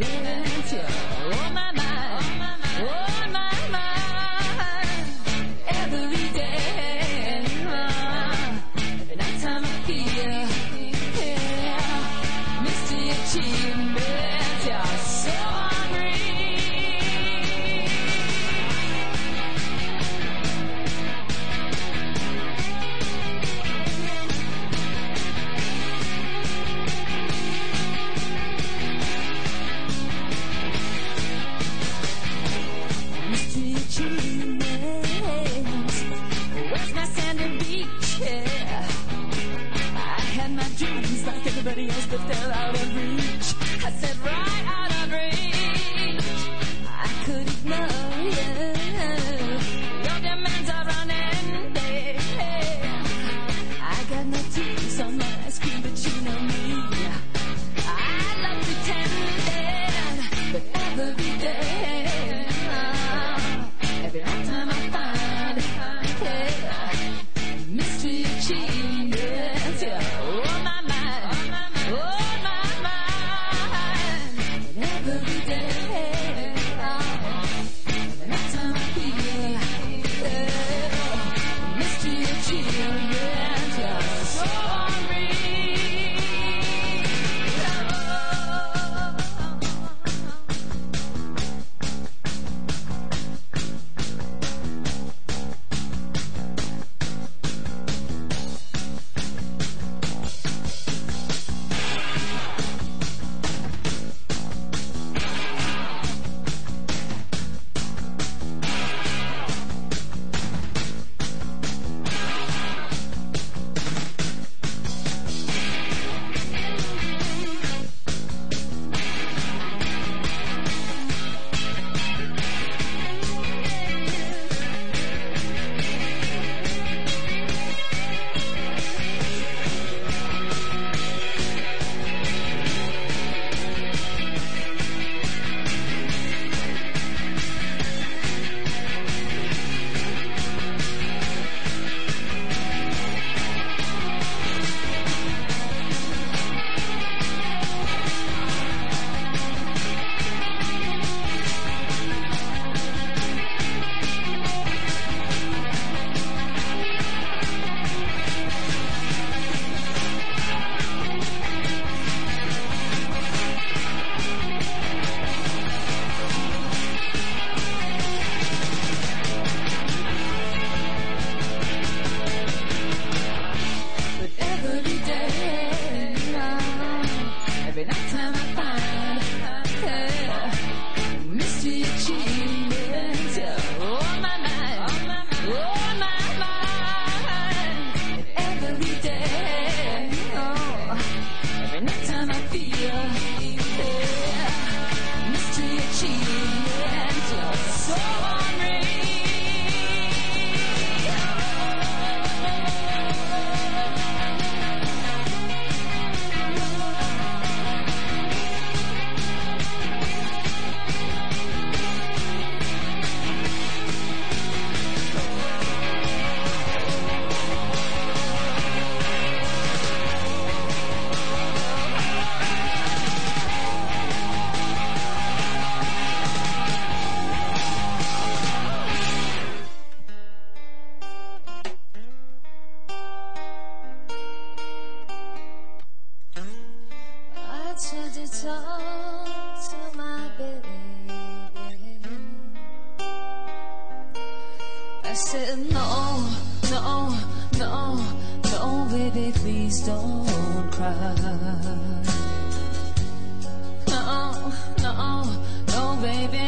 meant you on my mind, on my mind. Every day, every night time I feel, yeah, mystery achievement, you're so hungry. Where's my sand beach? Yeah. I had my dreams like everybody else, but they're out of reach. I said right out of reach. I could ignore you. Your demands are running. I got no tears on my ice cream, but you know me. I love pretending, but every day. Every time I find, yeah, mystery achievements, yeah, on my mind, on my mind. And every day, every time I feel, yeah, mystery achievements, yeah, so hungry. I said no, no, no, no, baby, please don't cry. No, no, no, baby,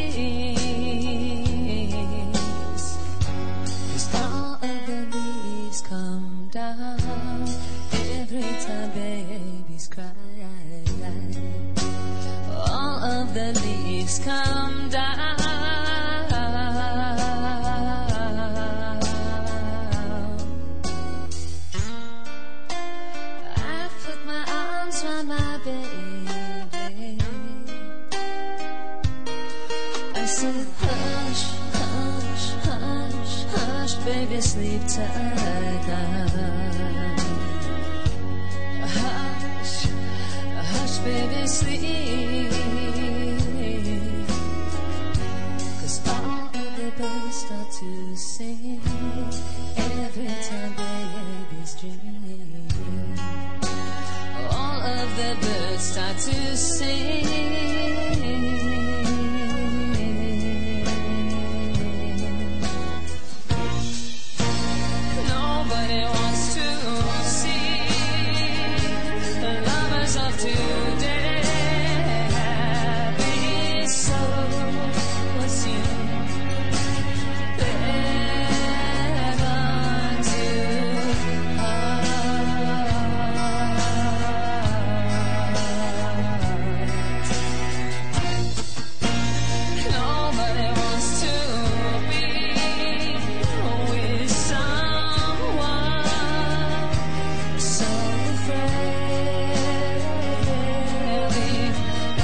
please. 'Cause all of the leaves come down every time babies cry. All of the leaves come down. Hush, hush, hush, hush, baby, sleep tight now. Hush, hush, baby, sleep. start to sing every time babies dream. All of the birds start to sing. Nobody wants to see the lovers of today happy so soon. They're gone to nobody wants to be with someone so afraid they'll leave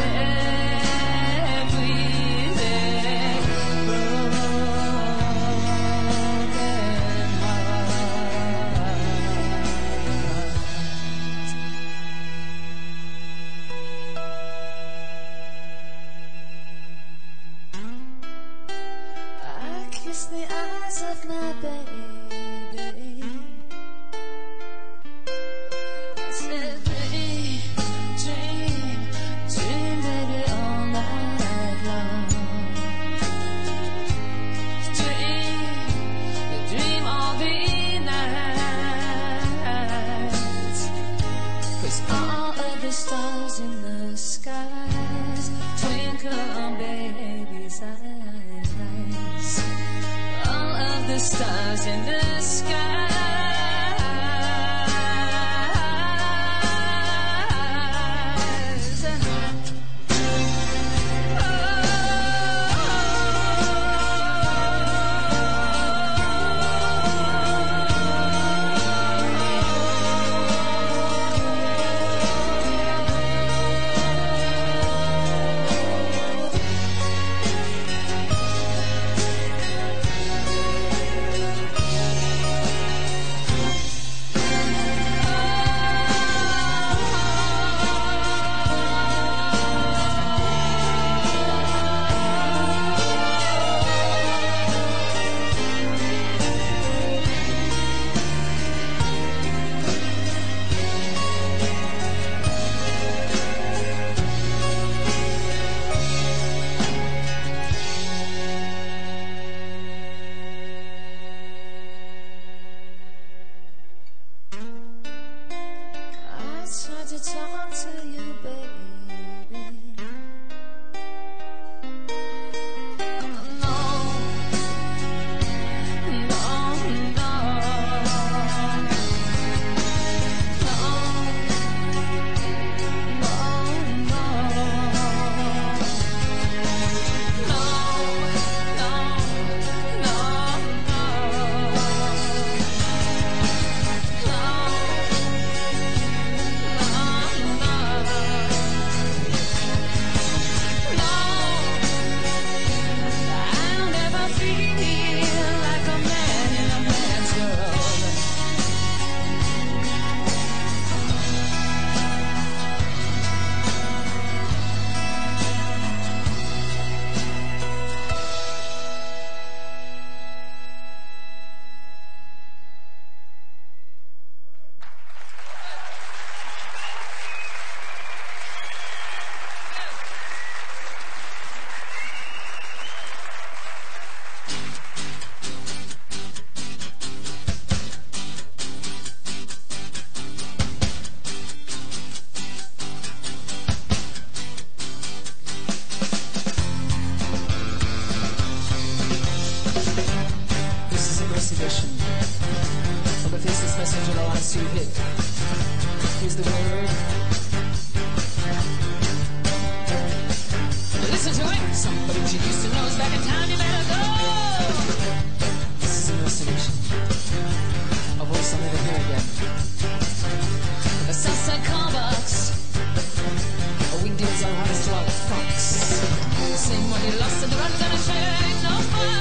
everything broken heart. I kiss the eyes of my baby. I said, dream, dream, dream, baby, all night long. Dream, dream all the nights. 'Cause all of the stars in the skies twinkle on baby's eyes. All of the stars in the skies. I tried to talk to you, baby. No, no, no, I'll never feel like a man in a man's world. This is a recitation from the faceless messenger that wants to hit. Here's the word. Listen to it. Somebody you used to know is back in town. You better go. This is a recitation. A voice I'll never hear again. A sunset combox. A wingdings are rise to our fox. The same one you lost in the run gonna share. Ain't no fun.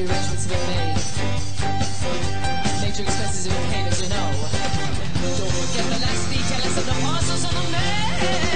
arrangements have been made. Major expenses have been paid, as you know. Don't forget the last details of the parcels on the mail.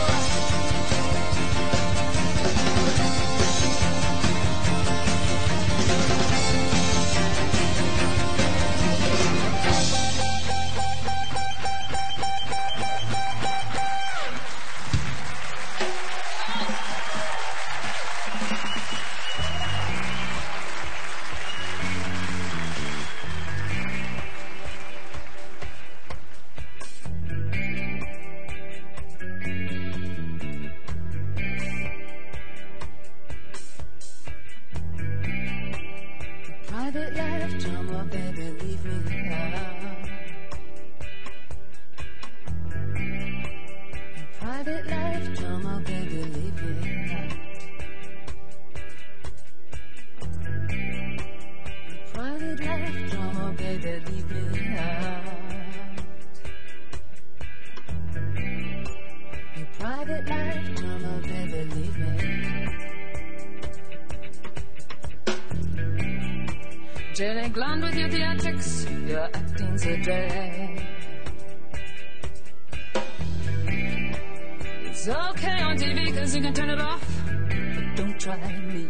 Private life drama, baby, leave me out. Private life drama, baby, leave me out. Private life drama, baby, leave me out. Private life drama, baby, leave me out. Jelly glad with your theatrics, your acting's a drag. It's okay on TV cause you can turn it off, but don't try me.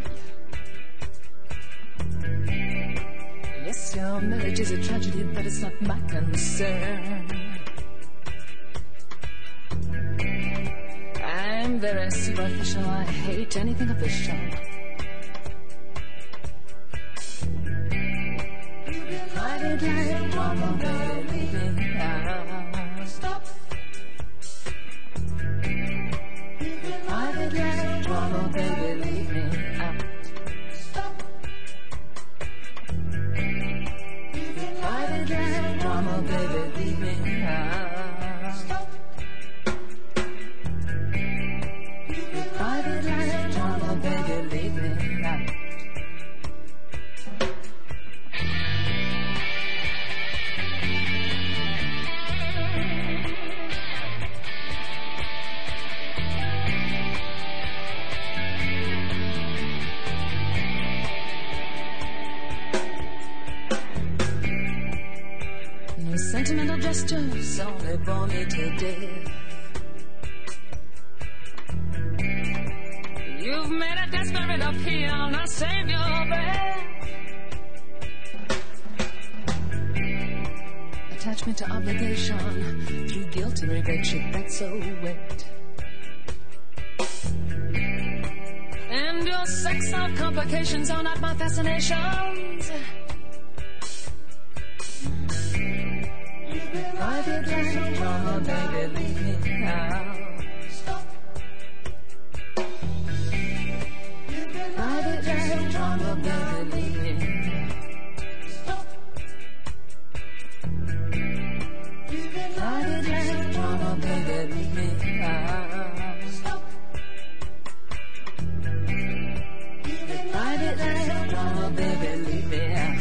Yes, your marriage is a tragedy, but it's not my concern. I'm very superficial, I hate anything official. Private life drama, baby, leave me out. Stop. Private life drama, baby, leave me out. Stop. Private life drama, baby, leave me out. Stop. Private life drama, baby, leave me out. Sentimental gestures only bore me to death. You've made a desperate appeal, now save your breath. Attachment to obligation, through guilt and regret, shit that's so wet. And your sex of complications are not my fascinations. Private life drama, baby, leave me out. Stop. Private life drama, baby, leave me out. Stop. Private life drama, baby, leave me out. Stop. Private life drama, baby, leave me out.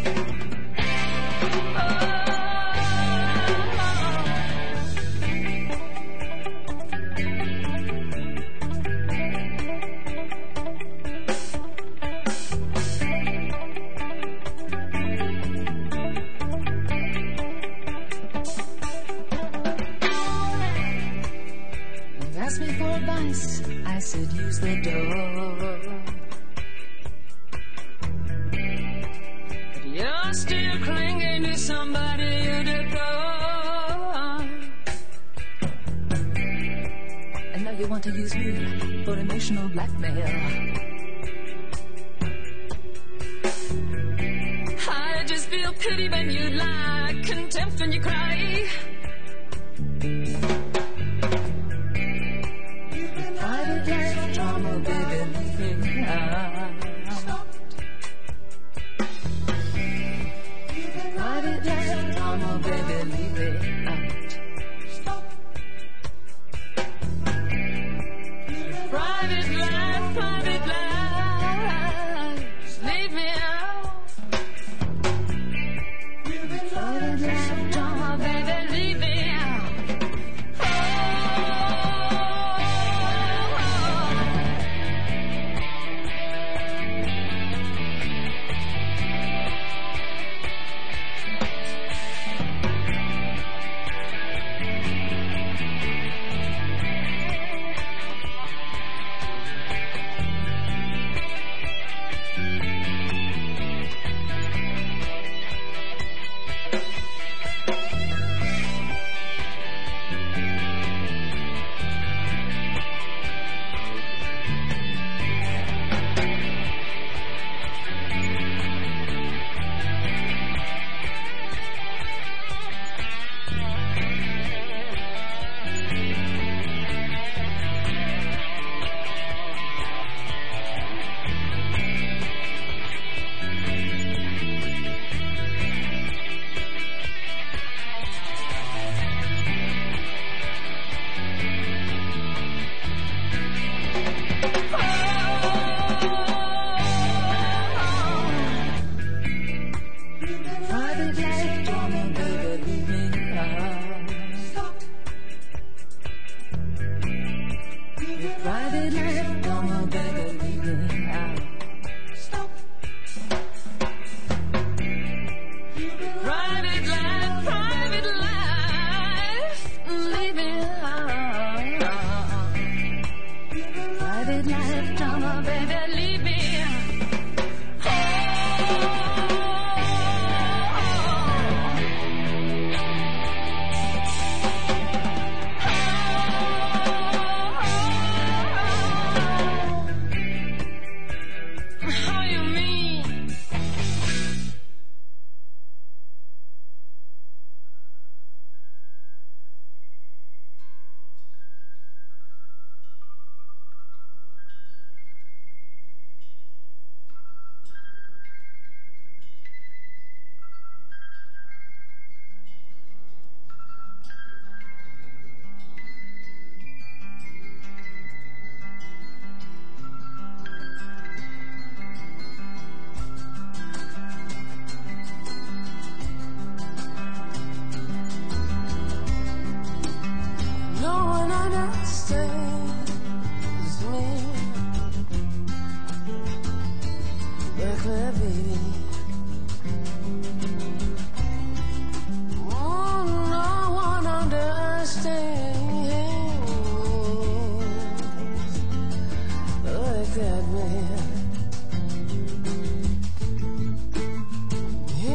I said use the door, but you're still clinging to somebody you deplore. And now you want to use me for emotional blackmail. I just feel pity when you lie, contempt when you cry. Private life drama, baby, leave me out. Private life drama, baby, leave me out. Private life, leave me out. like my baby. Oh, no one understands like that man. He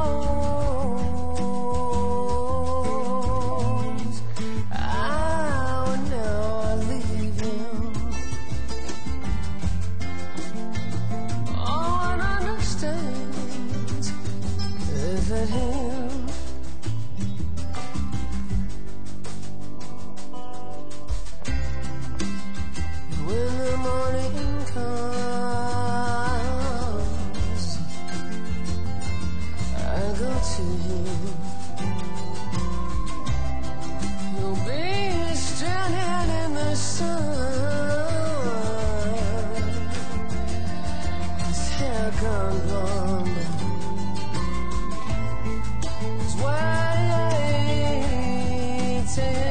knows I would never leave him. Oh, one understands that him. When the morning comes, I go to him. He'll be standing in the sun, his hair gone blonde, he's waiting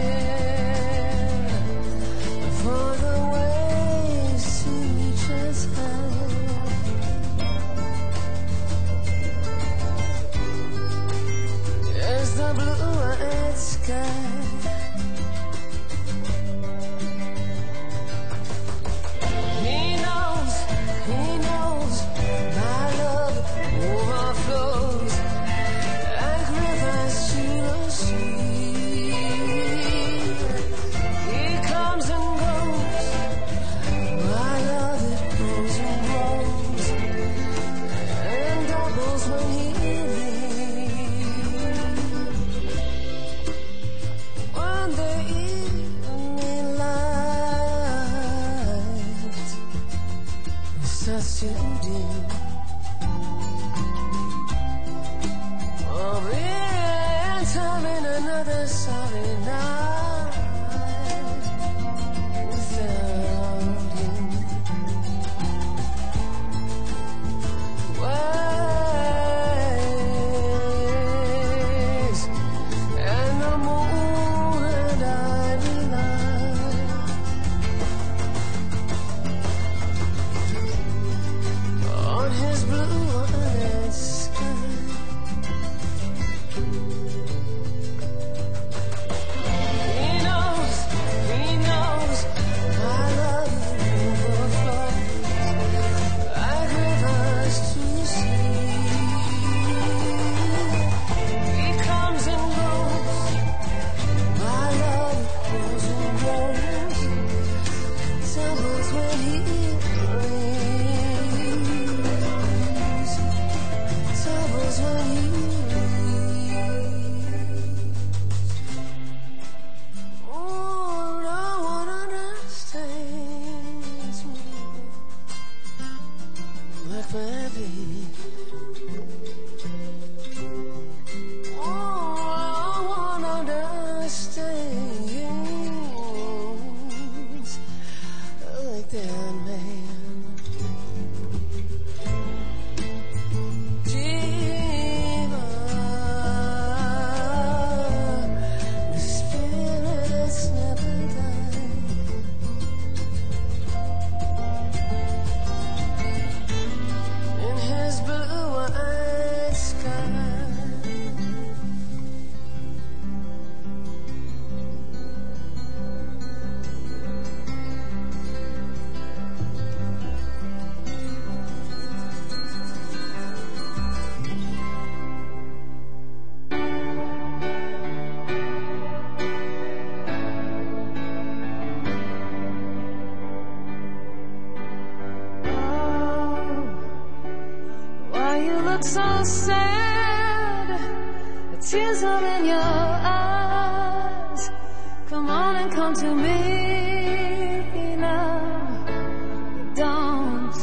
for the waves to reach us high. There's the blue-eyed sky. He knows my love overflows like rivers to the sea. He comes and goes, my love it grows and grows and doubles when he leaves. When the evening light starts to dim, I'll be entering another sorry night without him. Waves and the moon and I rely on his blue-eyed sky. He knows my love overflows like rivers to sea. He comes and goes, my love grows and grows, doubles when he leaves, doubles when he leaves. Oh, no one understands me like my baby. Oh, no one understands like that man. Jiva, the spirits never die. In his blue-eyed sky. Why you look so sad? The tears are in your eyes. Come on and come to me now. Don't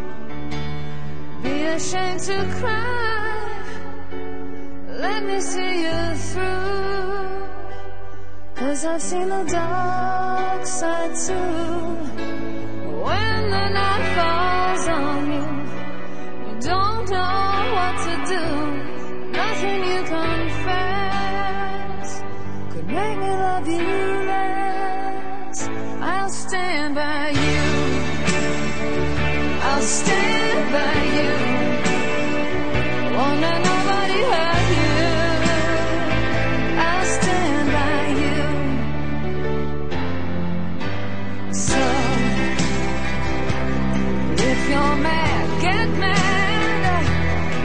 be ashamed to cry. Let me see you through. 'Cause I've seen the dark side too. When the night falls on you, you don't know what to do. Nothing you confess could make me love you less. I'll stand by you. I'll stand by you.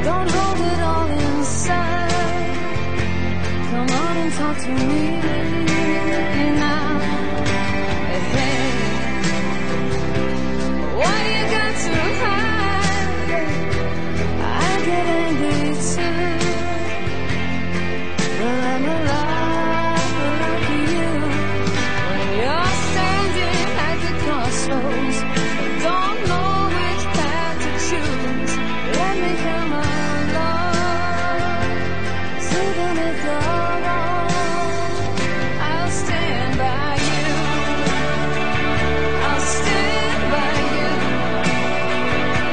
Don't hold it all inside. Come on and talk to me now. Hey, why you got to hide? I get angry too. Well, I'm alive like you. When you're standing at the crossroads, don't know which path to choose. Let me come along. 'Cause even if you're wrong, I'll stand by you. I'll stand by you.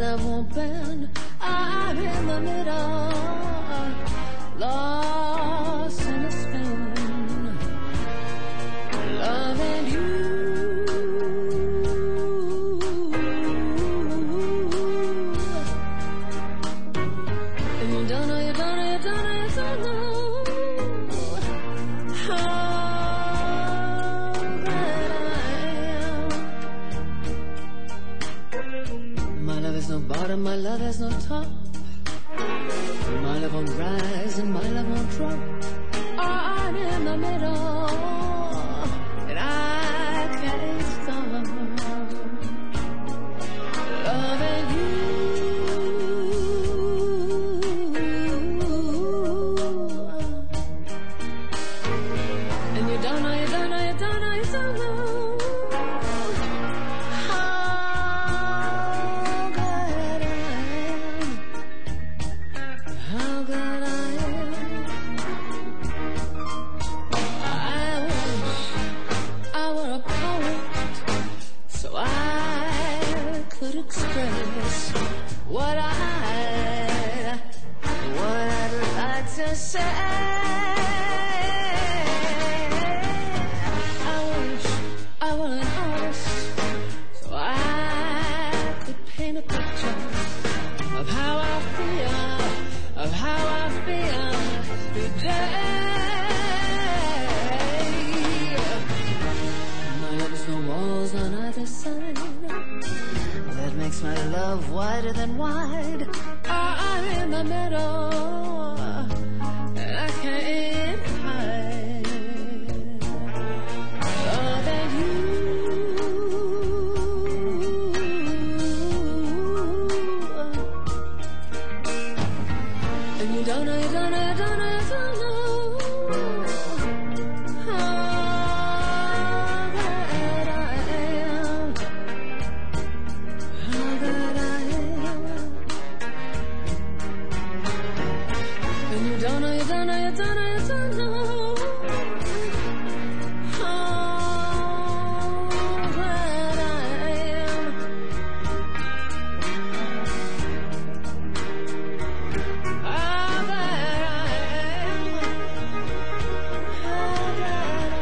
love won't bend. I'm in the middle, lost in a spin, loving you. And you don't know, you don't know, you don't know, you don't know how glad I am. My love has no bottom, my love has no top. My love won't rise and my love won't drop. I'm in the middle and I can't stop loving you. And you don't know, you don't know, you don't know, you don't know how glad I am. How glad I am. I wish I were a poet so I could express what I'd like to say. I wish I were an artist so I could paint a picture of how I feel, of how I feel today. My love has no walls on either side. That makes my love wider than wide. I'm in the middle, and I can't hide. Loving you. And you don't know, you don't know, you don't know, you don't know how glad I am. How glad I am. And you don't know, you don't know, you don't know, you don't know how glad I am. How glad I am. How glad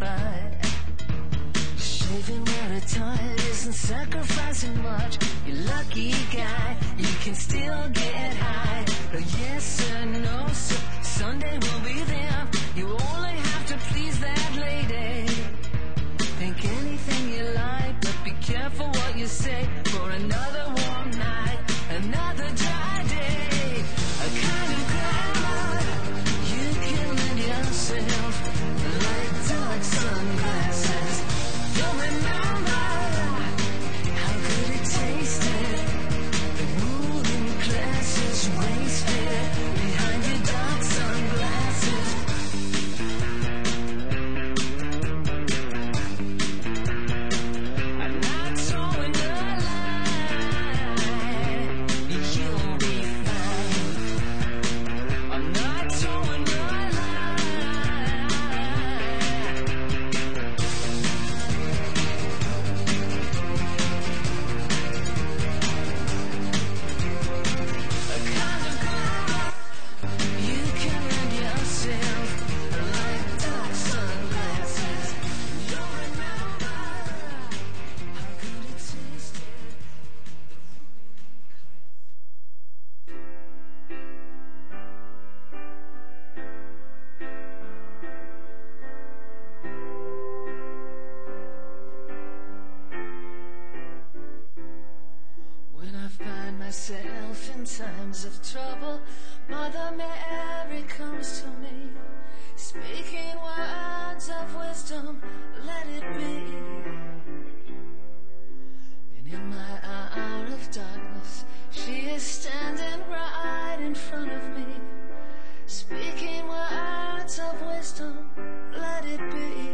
by. Shaving where a tired isn't sacrificing much. You lucky guy, you can still get high. Yes sir, no sir, Sunday will be there. You only have to please that lady. Think anything you like, but be careful what you say. For another warm night, another dry day. A kind of glamour you can lend yourself, like dark sunglasses. You'll remember how good it tasted. The moving glasses wasted behind your dark sunglasses. I'm not throwing the line, you'll be fine. I'm not throwing the line. A kind of glamour you can lend yourself, like dark sunglasses. You'll remember how good it tasted. When I find myself in times of trouble, Mother Mary comes to me, speaking words of wisdom, let it be. And in my hour of darkness, she is standing right in front of me, speaking words of wisdom, let it be.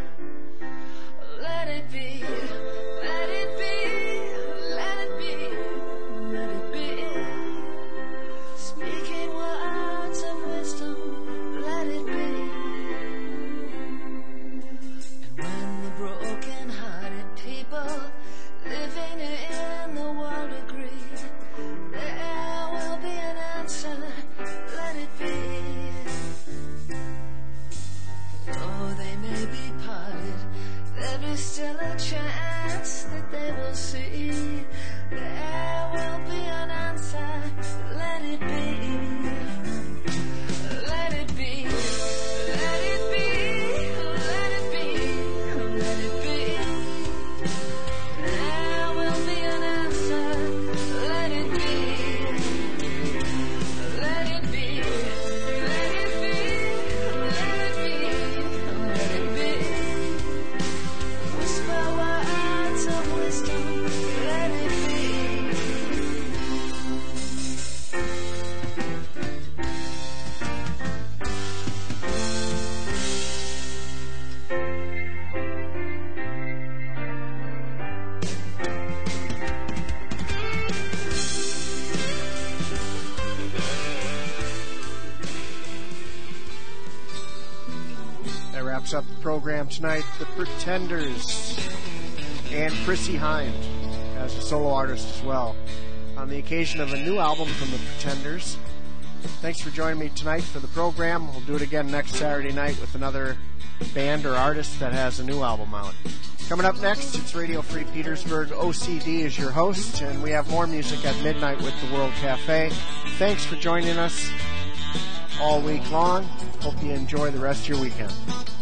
Let it be, let it be, let it be, let it be. Speaking words of wisdom, let it be. And when the broken-hearted people living in the world agree, there will be an answer, let it be. Though they may be parted, there is still a chance that they will see. There will be an answer, let it be. Let it be, let it be, let it be, let it be. There will be an answer, let it be. Let it be, let it be, let it be, let it be. Whisper words of wisdom, let it be. That wraps up the program tonight. The Pretenders and Chrissie Hynde as a solo artist as well, on the occasion of a new album from the Pretenders. Thanks for joining me tonight for the program. We'll do it again next Saturday night with another band or artist that has a new album out. Coming up next, it's Radio Free Petersburg. OCD is your host, and we have more music at midnight with the World Cafe. Thanks for joining us all week long. Hope you enjoy the rest of your weekend.